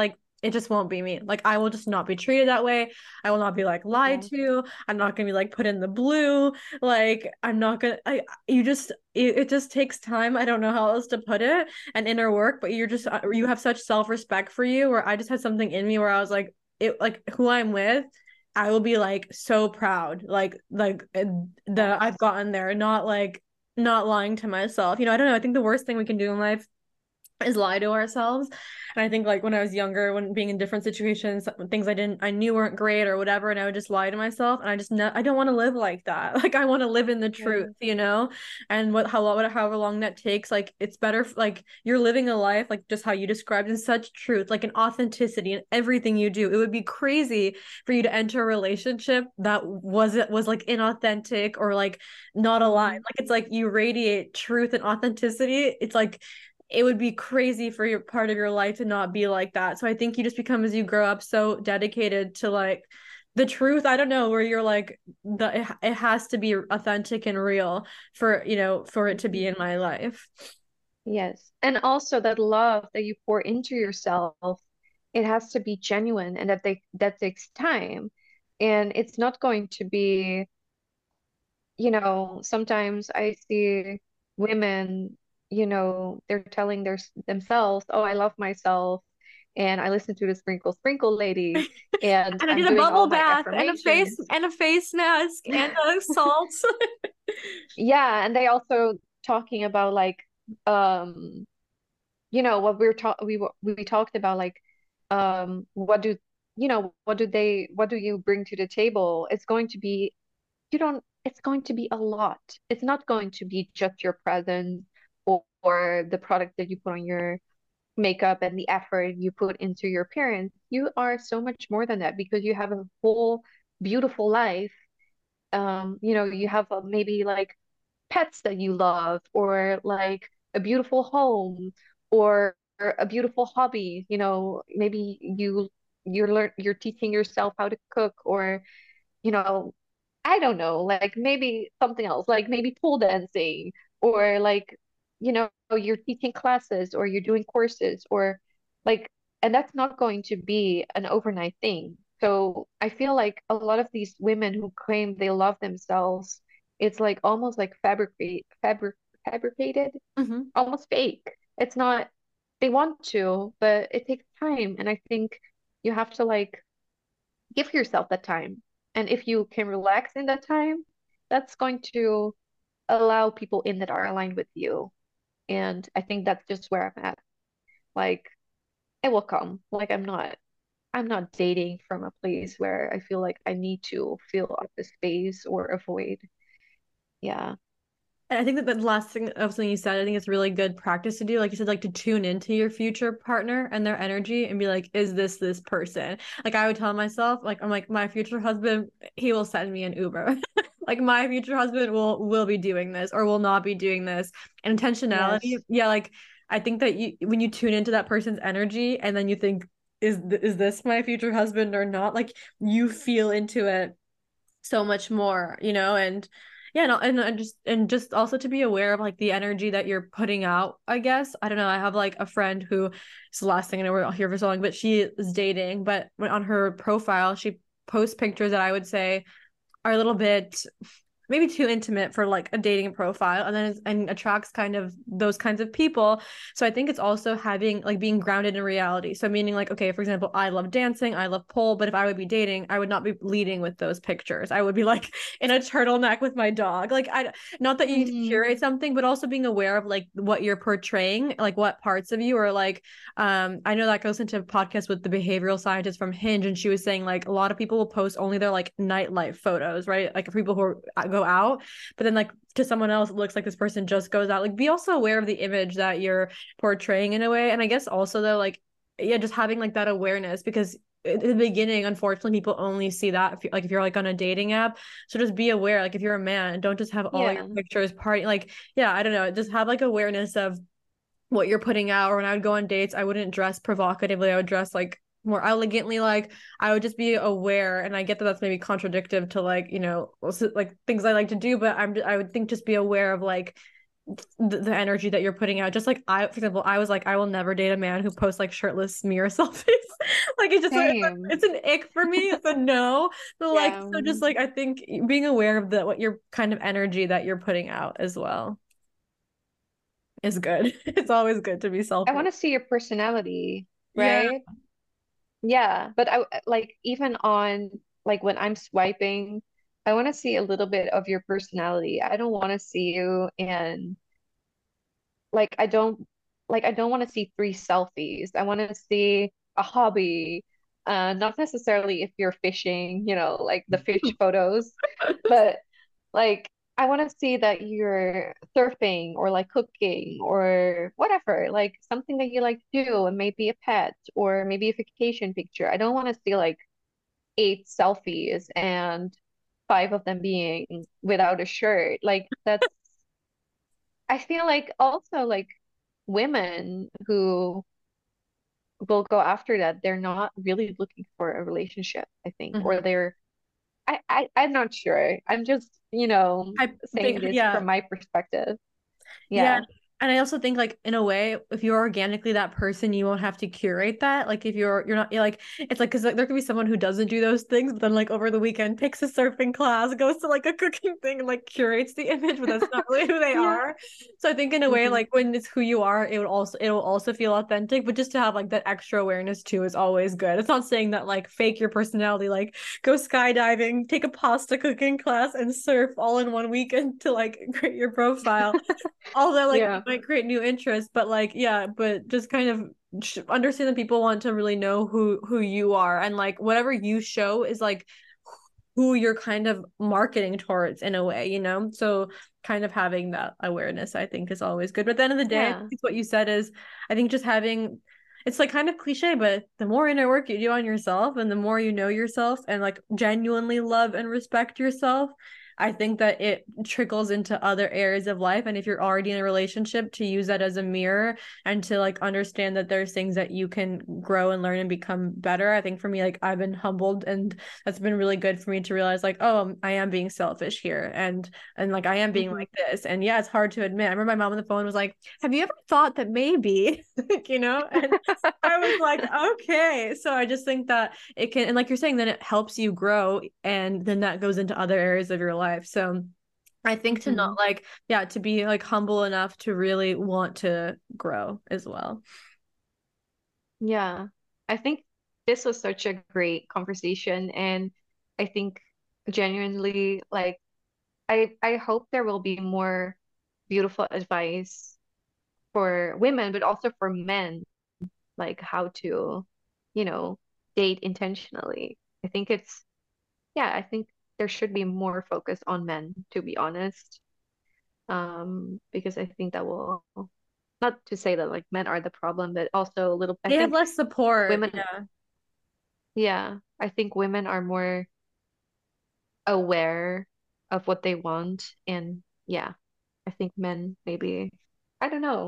it just won't be me. Like I will just not be treated that way. I will not be like lied Yeah. to. I'm not gonna be like put in the blue. Like I'm not gonna I you just it, it just takes time. I don't know how else to put it, and inner work, but you're just uh, you have such self-respect for you where I just had something in me where I was like it like who I'm with, I will be like so proud. Like like uh, that I've Yes. gotten there, not like not lying to myself. You know, I don't know. I think the worst thing we can do in life is lie to ourselves. And I think like when I was younger, when being in different situations, things I didn't I knew weren't great or whatever, and I would just lie to myself. And I just ne- I don't want to live like that. Like I want to live in the truth, Yeah. you know? And what how what however long that takes, like it's better like you're living a life like just how you described in such truth, like an authenticity in everything you do. It would be crazy for you to enter a relationship that was it was like inauthentic or like not aligned. Mm-hmm. Like it's like you radiate truth and authenticity. It's like it would be crazy for your part of your life to not be like that. So I think you just become as you grow up so dedicated to like the truth. I don't know where you're like the it, it has to be authentic and real for you know for it to be in my life. Yes. And also that love that you pour into yourself, it has to be genuine and that they that takes time. And it's not going to be, you know, sometimes I see women, you know, they're telling their themselves, "Oh, I love myself and I listen to the Sprinkle Sprinkle Lady and And I I'm did a doing bubble all my bath and a face affirmations." and a face mask and a salt. Yeah, and they also talking about like um you know what we're talk we were- we talked about like um what do you know what do they what do you bring to the table? It's going to be you don't it's going to be a lot. It's not going to be just your presence or, or the product that you put on your makeup and the effort you put into your appearance. You are so much more than that because you have a whole beautiful life. Um, you know, you have uh, maybe like pets that you love or like a beautiful home or a beautiful hobby. You know, maybe you you're learn you're teaching yourself how to cook or you know, I don't know, like maybe something else, like maybe pole dancing or like, you know, you're teaching classes or you're doing courses or like, and that's not going to be an overnight thing. So I feel like a lot of these women who claim they love themselves, it's like almost like fabricate, fabric, fabricated, Mm-hmm. almost fake. It's not, they want to, but it takes time. And I think you have to like give yourself that time. And if you can relax in that time, that's going to allow people in that are aligned with you. And I think that's just where I'm at. Like, it will come. Like, I'm not, I'm not dating from a place where I feel like I need to fill up the space or avoid. Yeah. And I think that the last thing of something you said, I think it's really good practice to do. Like you said, like to tune into your future partner and their energy and be like, is this this person? Like I would tell myself, like I'm like my future husband, he will send me an Uber. Like my future husband will will be doing this or will not be doing this. And intentionality, Yes. yeah, like I think that you when you tune into that person's energy and then you think, is th- is this my future husband or not? Like you feel into it so much more, you know, and yeah, no, and, and just and just also to be aware of like the energy that you're putting out, I guess. I don't know. I have like a friend who it's the last thing I know we're here for so long, but she is dating, but when on her profile, she posts pictures that I would say are a little bit maybe too intimate for like a dating profile and then and attracts kind of those kinds of people. So I think it's also having like being grounded in reality. So meaning like, okay, for example, I love dancing, I love pole, but if I would be dating, I would not be leading with those pictures. I would be like in a turtleneck with my dog. Like I not that you need to Hmm. curate something, but also being aware of like what you're portraying, like what parts of you are like um I know that goes into a podcast with the behavioral scientist from Hinge, and she was saying like a lot of people will post only their like nightlife photos, right? Like people who are, go out, but then like to someone else it looks like this person just goes out. Like be also aware of the image that you're portraying in a way. And I guess also though, like yeah, just having like that awareness, because in the beginning unfortunately people only see that if you like if you're like on a dating app. So just be aware, like if you're a man, don't just have all your Yeah. pictures party like yeah, I don't know, just have like awareness of what you're putting out. Or when I would go on dates, I wouldn't dress provocatively. I would dress like more elegantly. Like I would just be aware. And I get that that's maybe contradictive to like, you know, like things I like to do, but I'm I would think just be aware of like the, the energy that you're putting out. Just like I, for example, I was like, I will never date a man who posts like shirtless mirror selfies. Like it's just like, Same. it's an ick for me. It's a no. But like, Yeah. so just like I think being aware of the what your kind of energy that you're putting out as well is good. It's always good to be I self-aware. want to see your personality, Yeah. right? Yeah, but I like even on like when I'm swiping, I want to see a little bit of your personality. I don't want to see you and like I don't like I don't want to see three selfies. I want to see a hobby. Uh, not necessarily if you're fishing, you know, like the fish photos, but like I want to see that you're surfing or like cooking or whatever, like something that you like to do, and maybe a pet or maybe a vacation picture. I don't want to see like eight selfies and five of them being without a shirt. Like that's I feel like also like women who will go after that, they're not really looking for a relationship, I think, or Mhm. they're I, I I'm not sure. I'm just, you know, I saying think this yeah. from my perspective. Yeah. Yeah. And I also think like in a way, if you're organically that person, you won't have to curate that. Like if you're you're not you're like it's like because like, there could be someone who doesn't do those things, but then like over the weekend takes a surfing class, goes to like a cooking thing and like curates the image, but that's not really who they Yeah. are. So I think in a way, Hmm. like when it's who you are, it would also it will also feel authentic. But just to have like that extra awareness too is always good. It's not saying that like fake your personality, like go skydiving, take a pasta cooking class, and surf all in one weekend to like create your profile. Although like it Yeah. might create new interests, but like yeah, but just kind of understand that people want to really know who who you are, and like whatever you show is like who you're kind of marketing towards in a way, you know? So kind of having that awareness I think is always good. But at the end of the day, Yeah. it's what you said is I think just having it's like kind of cliche, but the more inner work you do on yourself and the more you know yourself and like genuinely love and respect yourself, I think that it trickles into other areas of life. And if you're already in a relationship, to use that as a mirror and to like understand that there's things that you can grow and learn and become better. I think for me, like I've been humbled, and that's been really good for me to realize like, oh, I am being selfish here, and and like I am being Hmm. like this. And yeah, it's hard to admit. I remember my mom on the phone was like, have you ever thought that maybe, you know? And I was like, okay. So I just think that it can, and like you're saying, then it helps you grow, and then that goes into other areas of your life. So I think to not Hmm. like, yeah, to be like humble enough to really want to grow as well. Yeah. I think this was such a great conversation, and I think genuinely like I I hope there will be more beautiful advice for women, but also for men, like how to, you know, date intentionally. I think it's, yeah, I think there should be more focus on men, to be honest. Um, because I think that will, not to say that like men are the problem, but also a little, I They have think less support. women, Yeah. yeah, I think women are more aware of what they want. And yeah, I think men maybe, I don't know.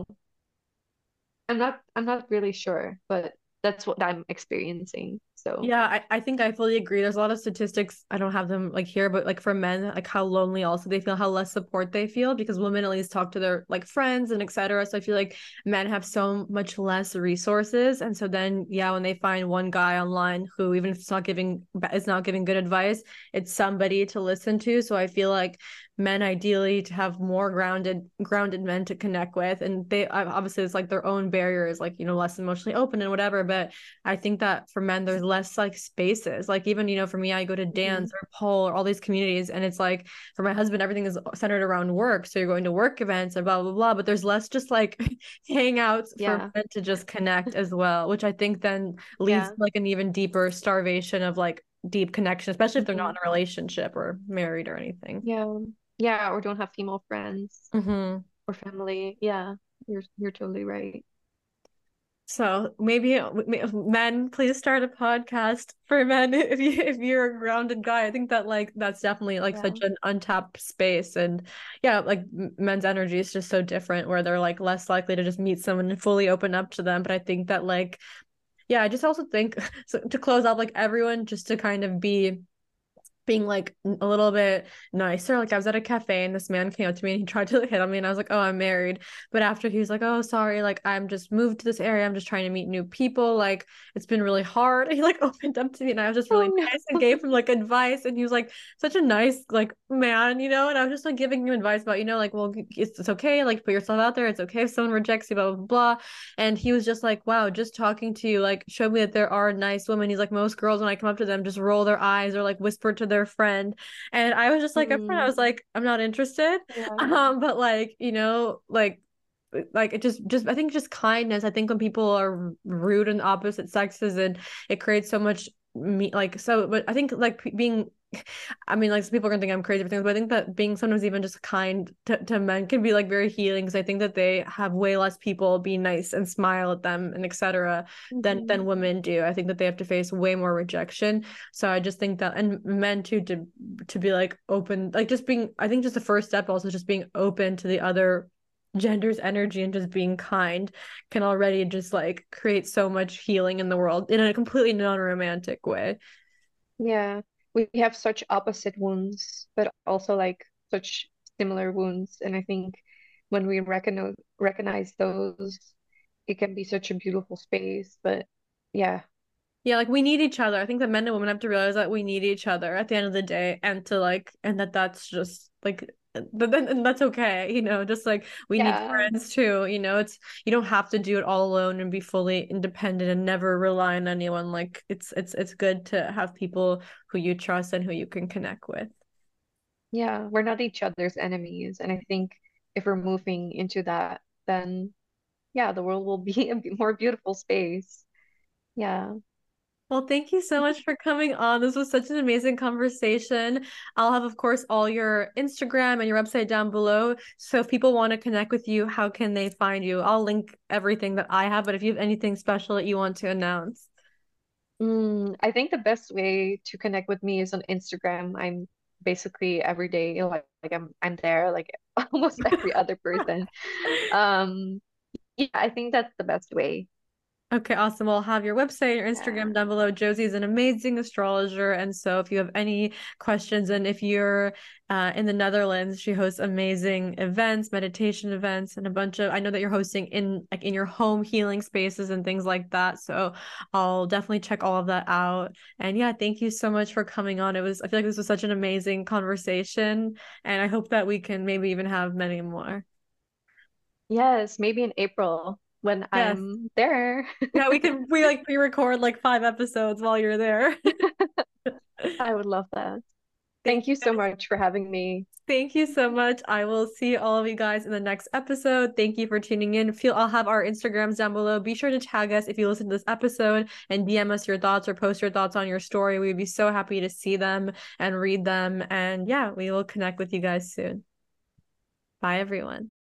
I'm not, I'm not really sure, but that's what I'm experiencing. So, Yeah, I, I think I fully agree. There's a lot of statistics. I don't have them like here, but like for men, like how lonely also they feel, how less support they feel because women at least talk to their like friends and et cetera. So I feel like men have so much less resources. And so then, yeah, when they find one guy online who, even if it's not giving, is not giving good advice, it's somebody to listen to. So I feel like men ideally to have more grounded grounded men to connect with, and they obviously it's like their own barriers, like you know less emotionally open and whatever, but I think that for men, there's less like spaces. Like even, you know, for me, I go to mhm. dance or pole or all these communities, and it's like for my husband, everything is centered around work. So you're going to work events and blah blah blah. But there's less just like hangouts for Yeah, men to just connect as well, which I think then leads yeah, to like an even deeper starvation of like deep connection, especially if they're not hmm, in a relationship or married or anything. yeah, yeah, or don't have female friends Mm-hmm. or family. Yeah, you're you're totally right. So maybe men, please start a podcast for men if you if you're a grounded guy. I think that like that's definitely like Yeah. such an untapped space, and yeah, like men's energy is just so different where they're like less likely to just meet someone and fully open up to them. But I think that like yeah, I just also think so to close out like everyone just to kind of be being like a little bit nicer. Like I was at a cafe and this man came up to me and he tried to hit on me and I was like, oh, I'm married. But after he was like, oh, sorry, like I'm just moved to this area. I'm just trying to meet new people. Like it's been really hard. He like opened up to me and I was just really Oh nice no. and gave him like advice. And he was like such a nice like man, you know, and I was just like giving him advice about, you know, like, well, it's, it's okay. Like put yourself out there. It's okay if someone rejects you, blah, blah, blah. And he was just like, wow, just talking to you, like showed me that there are nice women. He's like, most girls, when I come up to them, just roll their eyes or like whisper to their friend. And I was just like, at first I Mm, was like, I'm not interested. yeah. Um, but like, you know, like like it just just I think just kindness. I think when people are rude and opposite sexes and it creates so much me like so but I think like being I mean, like some people are gonna think I'm crazy for things, but I think that being sometimes even just kind to, to men can be like very healing because I think that they have way less people be nice and smile at them and et cetera than Hmm. than women do. I think that they have to face way more rejection. So I just think that and men too to to be like open, like just being I think just the first step also just being open to the other gender's energy and just being kind can already just like create so much healing in the world in a completely non-romantic way. Yeah. We have such opposite wounds, but also like such similar wounds. And I think when we recognize recognize those, it can be such a beautiful space. But yeah, Yeah, like we need each other. I think that men and women have to realize that we need each other at the end of the day and to like and that that's just like but then and that's okay, you know, just like we need yeah, friends too, you know, it's you don't have to do it all alone and be fully independent and never rely on anyone. Like it's it's it's good to have people who you trust and who you can connect with. yeah, we're not each other's enemies. And I think if we're moving into that, then yeah, the world will be a more beautiful space. Yeah. Well, thank you so much for coming on. This was such an amazing conversation. I'll have, of course, all your Instagram and your website down below. So if people want to connect with you, how can they find you? I'll link everything that I have, but if you have anything special that you want to announce. Mm, I think the best way to connect with me is on Instagram. I'm basically every day, like, like I'm I'm there like almost every other person. Um, yeah, I think that's the best way. Okay, awesome. We'll have your website, your Yeah. Instagram down below. Josie is an amazing astrologer. And so if you have any questions, and if you're uh, in the Netherlands, she hosts amazing events, meditation events, and a bunch of, I know that you're hosting in like in your home healing spaces and things like that. So I'll definitely check all of that out. And yeah, thank you so much for coming on. It was, I feel like this was such an amazing conversation. And I hope that we can maybe even have many more. Yes, maybe in April when Yes. I'm there. Yeah, we can we like pre-record like five episodes while you're there. I would love that. Thank Thank you you so guys. much for having me. Thank you so much. I will see all of you guys in the next episode. Thank you for tuning in. Feel I'll have our Instagrams down below. Be sure to tag us if you listen to this episode and D M us your thoughts or post your thoughts on your story. We'd be so happy to see them and read them. And yeah, we will connect with you guys soon. Bye, everyone.